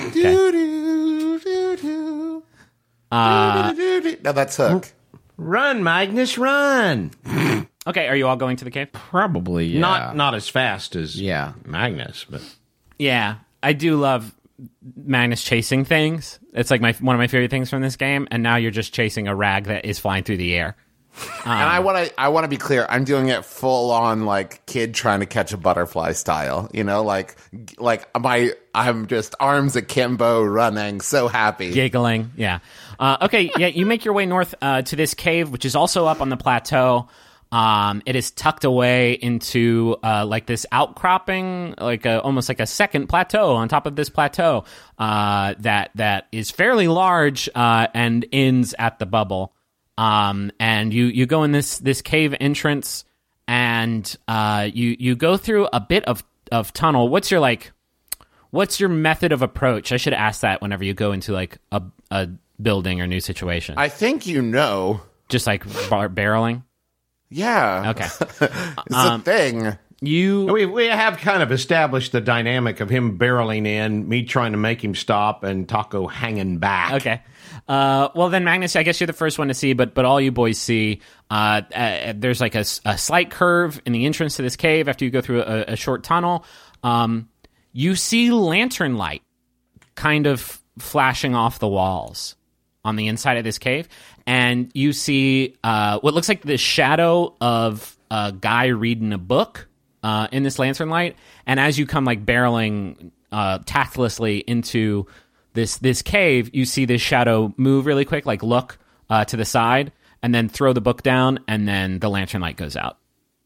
Uh, No, that's Hook. Run, Magnus, run. Okay, are you all going to the cave? Probably, yeah. Not as fast as Yeah. Magnus, but Yeah, I do love Magnus chasing things. It's like one of my favorite things from this game, and now you're just chasing a rag that is flying through the air. And I want to be clear. I'm doing it full on, like kid trying to catch a butterfly style. You know, like I'm just arms akimbo, running, so happy. Giggling, yeah. Okay, yeah, you make your way north to this cave, which is also up on the plateau. It is tucked away into like this outcropping, like almost like a second plateau on top of this plateau that is fairly large and ends at the bubble. And you go in this cave entrance, and you go through a bit of tunnel. What's your method of approach? I should ask that whenever you go into like a building or new situation. I think you know. Just like barreling. Yeah. Okay. It's a thing. we have kind of established the dynamic of him barreling in, me trying to make him stop, and Taco hanging back. Okay. Well, then, Magnus, I guess you're the first one to see, but all you boys see, there's like a slight curve in the entrance to this cave after you go through a short tunnel. You see lantern light kind of flashing off the walls on the inside of this cave, and you see what looks like the shadow of a guy reading a book in this lantern light, and as you come like barreling tactlessly into this cave, you see this shadow move really quick, like look to the side, and then throw the book down, and then the lantern light goes out.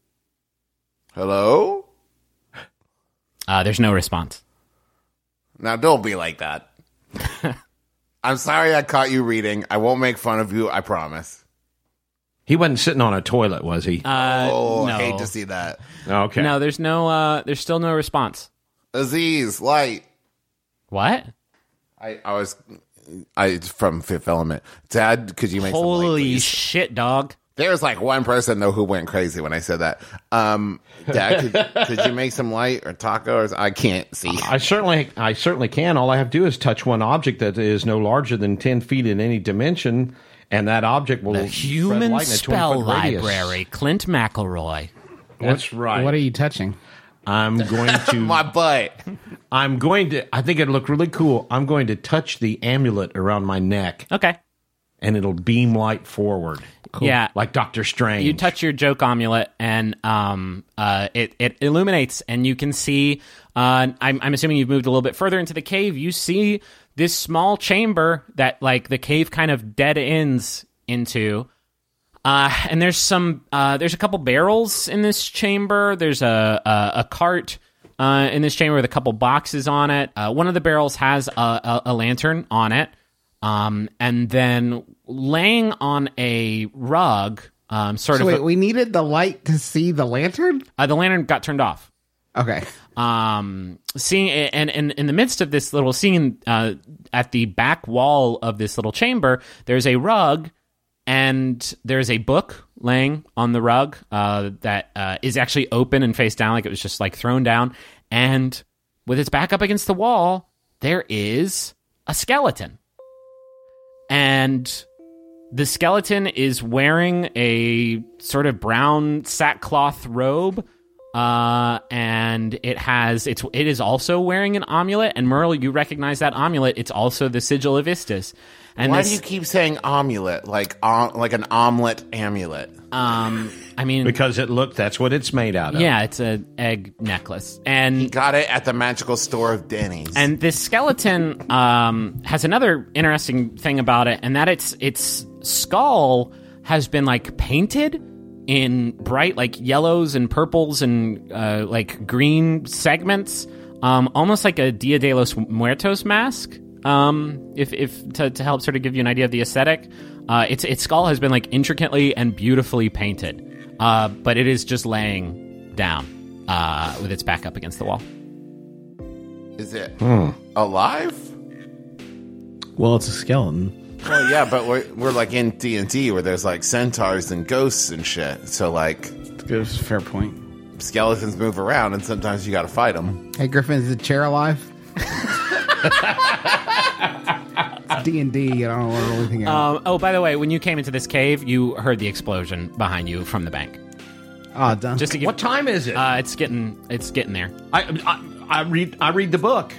Hello? There's no response. Now, don't be like that. I'm sorry I caught you reading. I won't make fun of you, I promise. He wasn't sitting on a toilet, was he? No. I hate to see that. Okay. No, there's still no response. Aziz, light. What? I from Fifth Element. Dad, could you make some light, Holy please? shit, dog. There's like one person though who went crazy when I said that. Dad, could you make some light, or Taco? Or I can't see. I certainly can. All I have to do is touch one object that is no larger than 10 feet in any dimension, and that object will The spread Human light in a Spell 20-foot radius. Library. Clint McElroy. That's right. What are you touching? I'm going to. My butt. I think it'd look really cool. I'm going to touch the amulet around my neck, Okay. and it'll beam light forward. Yeah. Like Doctor Strange. You touch your joke amulet, and it illuminates, and you can see. I'm assuming you've moved a little bit further into the cave. You see this small chamber that, like, the cave kind of dead ends into. And there's a couple barrels in this chamber. There's a cart in this chamber with a couple boxes on it. One of the barrels has a lantern on it. And then laying on a rug, Wait, we needed the light to see the lantern? the lantern got turned off. Okay. Seeing and in the midst of this little scene, at the back wall of this little chamber, there's a rug, and there's a book laying on the rug that is actually open and face down, like it was just like thrown down. And with its back up against the wall, there is a skeleton, and the skeleton is wearing a sort of brown sackcloth robe. And it is also wearing an amulet, and Merle, you recognize that amulet. It's also the Sigil of Istis. And Why do you keep saying amulet, like an omelet amulet? I mean, Because that's what it's made out of. yeah, it's an egg necklace, and Got it at the magical store of Denny's. and this skeleton has another interesting thing about it, and that its skull has been like painted in bright like yellows and purples and like green segments, almost like a Dia de los Muertos mask. If to help sort of give you an idea of the aesthetic, its skull has been like intricately and beautifully painted, but it is just laying down with its back up against the wall. Is it alive? Well, it's a skeleton. Well, yeah, but we're like in D&D where there's like centaurs and ghosts and shit. So like That's a fair point. skeletons move around, and sometimes you got to fight them. Hey, Griffin, is the chair alive? It's D&D. I don't know anything else. Oh, by the way, when you came into this cave, you heard the explosion behind you from the bank. Done. Just to give, What time is it? it's getting there. I read the book.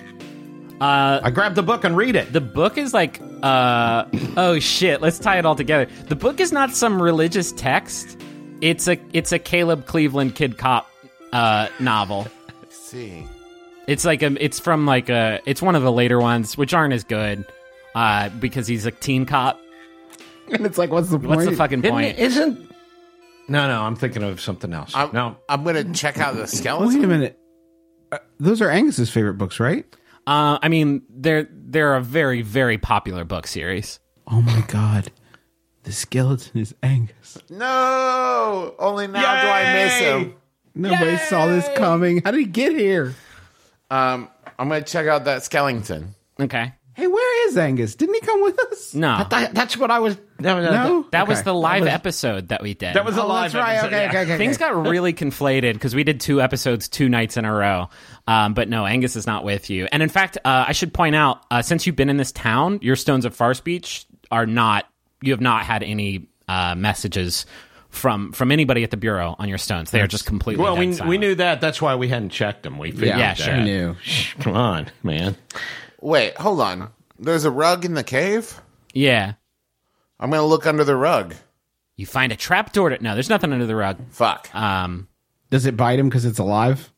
I grab the book and read it. The book is like, oh shit, let's tie it all together. The book is not some religious text. It's a Caleb Cleveland Kid Cop novel. See, It's like it's one of the later ones, which aren't as good, because he's a teen cop. and it's like, what's the point? What's the fucking point? No, I'm thinking of something else. I'm gonna check out the skeleton. Wait a minute. Those are Angus's favorite books, right? I mean, they're a very, very popular book series. Oh my god. The skeleton is Angus. No, only now do I miss him. Nobody saw this coming. How did he get here? I'm gonna check out that skeleton. Okay. Hey, where is Angus? Didn't he come with us? No, That's what I was. No? that was Okay. the live episode that we did. That was a Oh, live that's right. episode, Okay, yeah. okay. Things got really conflated because we did 2 episodes 2 nights in a row. But no, Angus is not with you. And in fact, I should point out, since you've been in this town, your Stones of Far Speech you have not had any messages from anybody at the Bureau on your stones. They are just completely Well, dead we silent. knew that. That's why we hadn't checked them. We figured Yeah, that. sure. I knew. Come on, man. Wait, hold on. There's a rug in the cave. Yeah. I'm gonna look under the rug. You find a trapdoor. No, there's nothing under the rug. Fuck. Does it bite him because it's alive?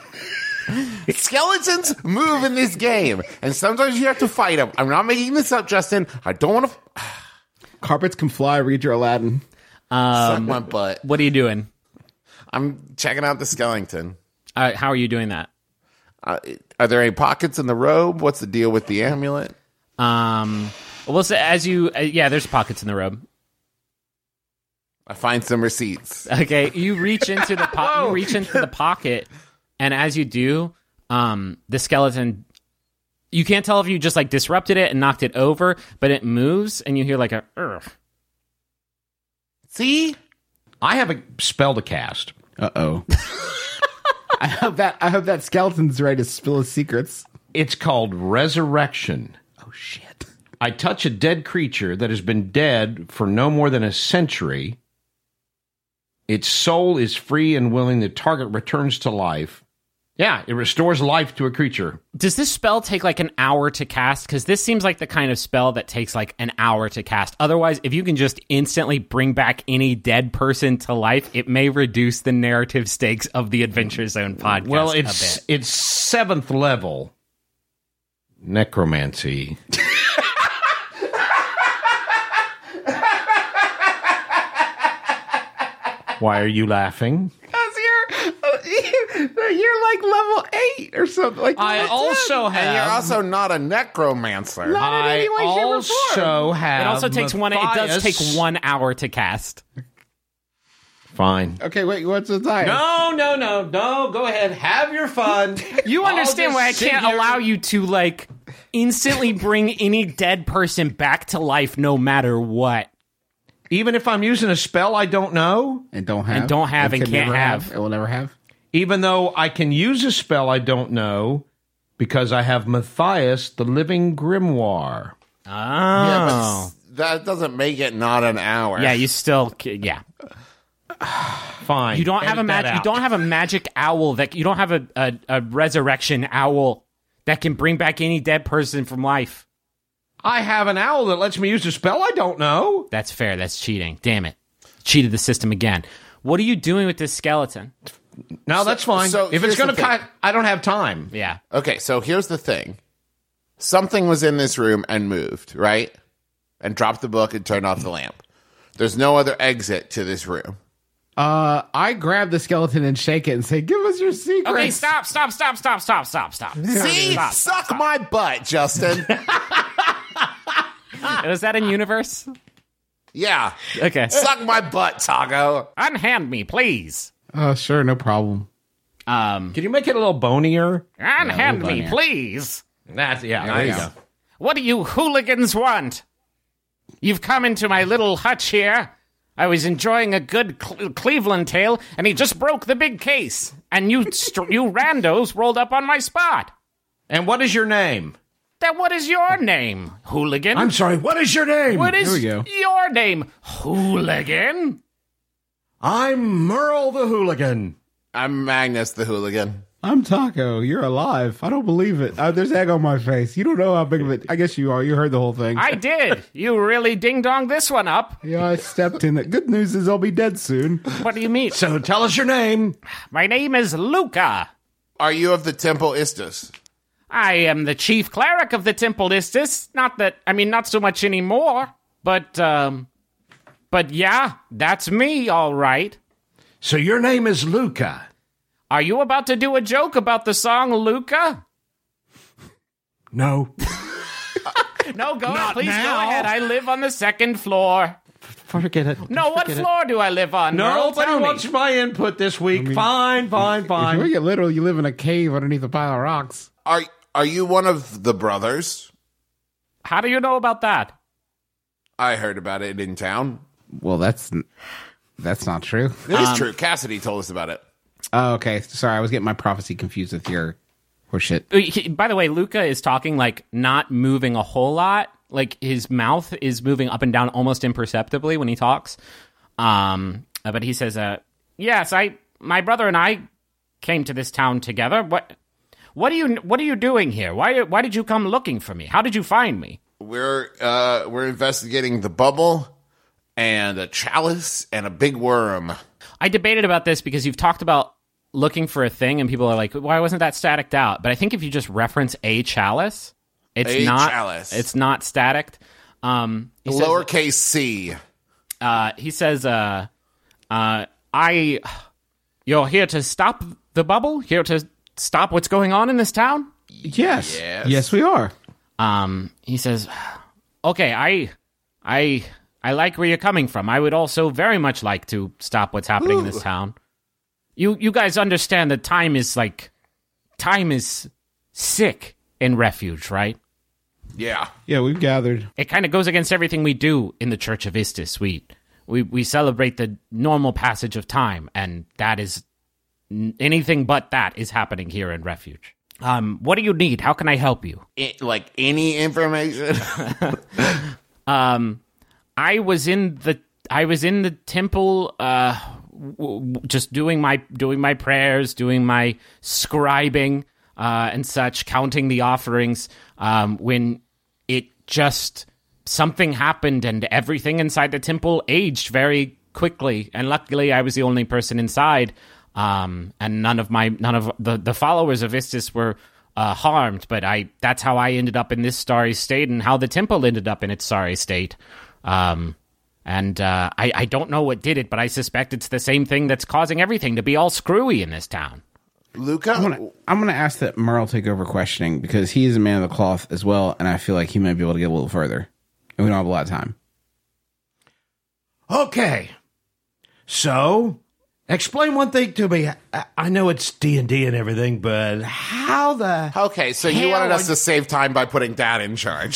Skeletons move in this game, and sometimes you have to fight them. I'm not making this up, Justin. I don't want to Carpets can fly. Read your Aladdin. suck my butt. What are you doing? I'm checking out the skeleton. How are you doing that? Are there any pockets in the robe? What's the deal with the amulet? Well, so as you, there's pockets in the robe. I find some receipts. Okay, you reach into the pocket, and as you do, the skeleton. You can't tell if you just like disrupted it and knocked it over, but it moves, and you hear like a. Urgh. See? I have a spell to cast. Uh-oh. I hope that skeleton's ready to spill his secrets. It's called Resurrection. Oh, shit. I touch a dead creature that has been dead for no more than a century. Its soul is free and willing. The target returns to life. Yeah, it restores life to a creature. Does this spell take like an hour to cast? Because this seems like the kind of spell that takes like an hour to cast. Otherwise, if you can just instantly bring back any dead person to life, it may reduce the narrative stakes of the Adventure Zone podcast. Well, a bit. it's 7th level necromancy. Why are you laughing? You're like level 8 or something. Like I also And you're have. also not a necromancer. I also have. It also takes one. It does take 1 hour to cast. Fine. Okay, wait, what's the time? No. Go ahead. Have your fun. You understand why I can't allow you to, like, instantly bring any dead person back to life no matter what. Even if I'm using a spell I don't know? And don't have. And don't have and can can't never have. It will never have. Even though I can use a spell I don't know because I have Matthias, the living grimoire. Oh. Yeah, but that doesn't make it not an hour. Yeah, you still... Yeah. Fine. You don't have a magic. You don't have a magic owl that you don't have a resurrection owl that can bring back any dead person from life. I have an owl that lets me use a spell I don't know. That's fair. That's cheating. Damn it! Cheated the system again. What are you doing with this skeleton? No, that's fine. so if it's here's going to the thing. cut, I don't have time. Yeah. Okay, so here's the thing. Something was in this room and moved, right? And dropped the book and turned off the lamp. There's no other exit to this room. I grab the skeleton and shake it and say, "Give us your secrets." Okay, stop. See? Suck my butt, Justin. Was that in universe? Yeah. Okay. Suck my butt, Tago. Unhand me, please. Oh, sure, no problem. Can you make it a little bonier? Unhand hold on me, here. please. That's there you go. What do you hooligans want? You've come into my little hutch here. I was enjoying a good Cleveland tale, and he just broke the big case. And you randos rolled up on my spot. And what is your name? Then what is your name, hooligan? I'm sorry, what is your name? What is Here we go. your name, hooligan? I'm Merle the Hooligan. I'm Magnus the Hooligan. I'm Taco. You're alive. I don't believe it. There's egg on my face. You don't know how big of it. I guess you are. You heard the whole thing. I did. You really ding-donged this one up. Yeah, I stepped in it. Good news is I'll be dead soon. What do you mean? So tell us your name. My name is Luca. Are you of the Temple Istus? I am the chief cleric of the Temple Istus. Not so much anymore. But yeah, that's me, all right. So your name is Luca. Are you about to do a joke about the song Luca? No. No, go Not please now. go ahead. I live on the second floor. Forget it. No, what floor do I live on? Merle? Nobody Tell me. wants my input this week. Fine. If you get literal, you live in a cave underneath a pile of rocks. Are you one of the brothers? How do you know about that? I heard about it in town. Well, that's not true. It is true. Cassidy told us about it. Oh, okay. Sorry, I was getting my prophecy confused with your horseshit. By the way, Luca is talking like not moving a whole lot. Like his mouth is moving up and down almost imperceptibly when he talks. But he says, "Yes, my brother and I came to this town together. What are you doing here? Why did you come looking for me? How did you find me?" We're investigating the bubble and a chalice and a big worm. I debated about this because you've talked about looking for a thing, and people are like, "Why wasn't that staticked out?" But I think if you just reference a chalice, it's not staticked. Lowercase c. He says, you're here to stop the bubble? Here to stop what's going on in this town?" Yes. Yes, we are. He says, "Okay, I like where you're coming from. I would also very much like to stop what's happening in this town. You guys understand that time is sick in Refuge, right? Yeah. Yeah, we've gathered. It kind of goes against everything we do in the Church of Istus. We celebrate the normal passage of time, and that is anything but that is happening here in Refuge. What do you need? How can I help you?" Like any information? I was in the temple, just doing my prayers, doing my scribing, and such, counting the offerings, when it just, something happened and everything inside the temple aged very quickly. And luckily I was the only person inside, and none of the followers of Istus were harmed, but that's how I ended up in this sorry state, and how the temple ended up in its sorry state. I don't know what did it, but I suspect it's the same thing that's causing everything to be all screwy in this town. Luca? I'm gonna ask that Merle take over questioning, because he is a man of the cloth as well, and I feel like he might be able to get a little further. And we don't have a lot of time. Okay. So, Explain one thing to me. I know it's D&D and everything, but how the... Okay, so you wanted us to save time by putting Dad in charge.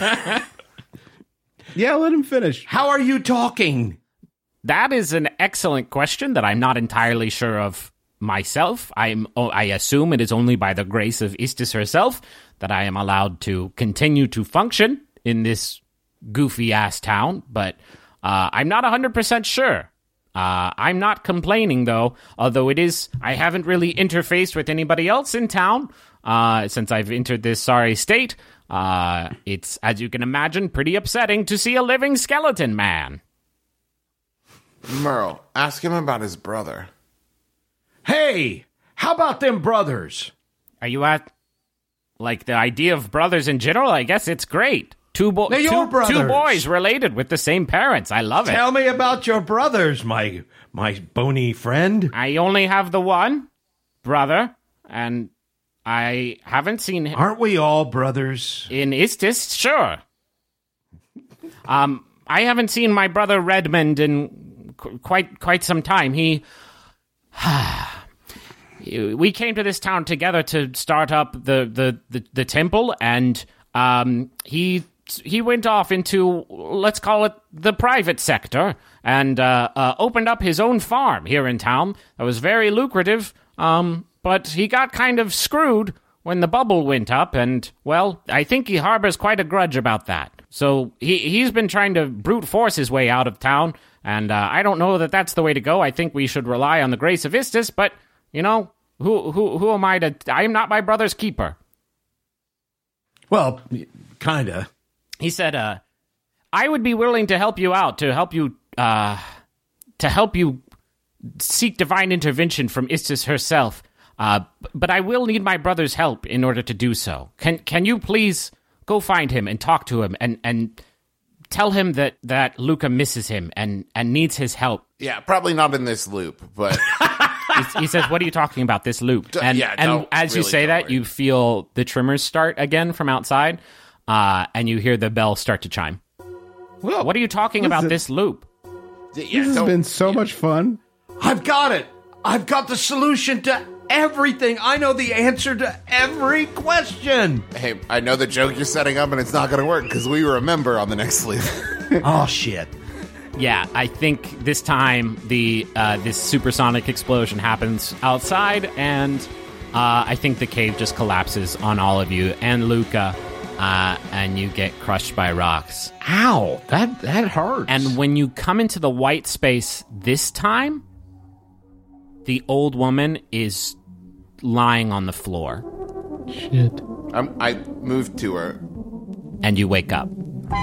Yeah, let him finish. How are you talking? That is an excellent question that I'm not entirely sure of myself. I assume it is only by the grace of Istis herself that I am allowed to continue to function in this goofy-ass town, but I'm not 100% sure. I'm not complaining, though, although I haven't really interfaced with anybody else in town since I've entered this sorry state. It's, as you can imagine, pretty upsetting to see a living skeleton man. Merle, ask him about his brother. Hey, how about them brothers? Are you at, like, the idea of brothers in general? I guess it's great. Two boys related with the same parents. I love it. Tell me about your brothers, my bony friend. I only have the one brother, and I haven't seen him. Aren't we all brothers? In Istis, sure. I haven't seen my brother Redmond in quite some time. We came to this town together to start up the temple, and he went off into, let's call it, the private sector, and opened up his own farm here in town. That was very lucrative, but he got kind of screwed when the bubble went up, and, well, I think he harbors quite a grudge about that. So he's been trying to brute force his way out of town, and I don't know that that's the way to go. I think we should rely on the grace of Istis, but, you know, who am I to... I'm not my brother's keeper. Well, kinda. He said, I would be willing to help you out, to help you seek divine intervention from Istis herself, but I will need my brother's help in order to do so. Can you please go find him and talk to him and tell him that Luca misses him and needs his help? Yeah, probably not in this loop, but... He says, what are you talking about, this loop? And as you say that, you feel the tremors start again from outside, and you hear the bell start to chime. Well, what are you talking about, this loop? This has been so much fun. I've got it. I've got the solution to everything. I know the answer to every question. Hey, I know the joke you're setting up, and it's not going to work, because we remember on the next loop. Oh, shit. Yeah, I think this time this supersonic explosion happens outside, and I think the cave just collapses on all of you and Luca, and you get crushed by rocks. Ow, that hurts. And when you come into the white space this time, the old woman is lying on the floor. Shit. I moved to her. And you wake up.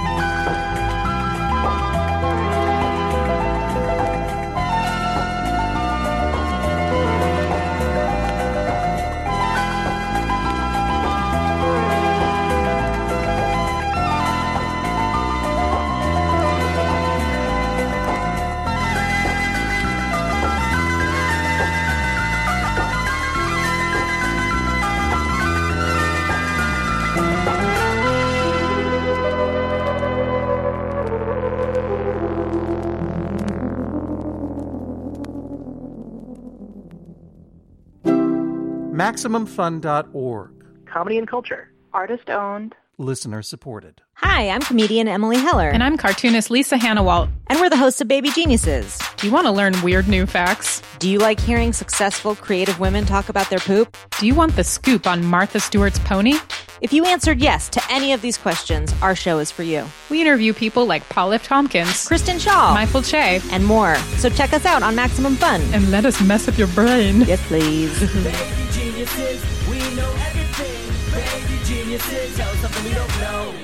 MaximumFun.org. Comedy and culture. Artist owned. Listener supported. Hi, I'm comedian Emily Heller. And I'm cartoonist Lisa Hannawalt. And we're the hosts of Baby Geniuses. Do you want to learn weird new facts? Do you like hearing successful, creative women talk about their poop? Do you want the scoop on Martha Stewart's pony? If you answered yes to any of these questions, our show is for you. We interview people like Paul F. Tompkins, Kristen Shaw, Michael Che, and more. So check us out on Maximum Fun. And let us mess up your brain. Yes, please. Baby Geniuses, we know everything. Baby Geniuses, tell us something we don't know.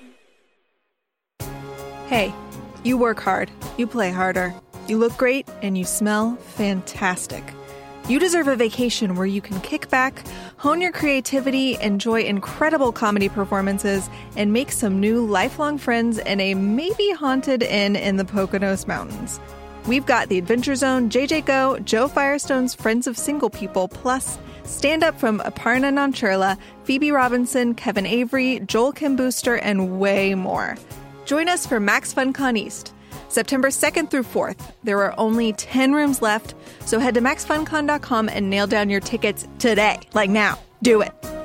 Hey, you work hard, you play harder, you look great, and you smell fantastic. You deserve a vacation where you can kick back, hone your creativity, enjoy incredible comedy performances, and make some new lifelong friends in a maybe haunted inn in the Poconos Mountains. We've got the Adventure Zone, JJ Go, Joe Firestone's Friends of Single People, plus stand-up from Aparna Nancherla, Phoebe Robinson, Kevin Avery, Joel Kim Booster, and way more. Join us for Max FunCon East. September 2nd through 4th. There are only 10 rooms left, so head to MaxFunCon.com and nail down your tickets today. Like now. Do it.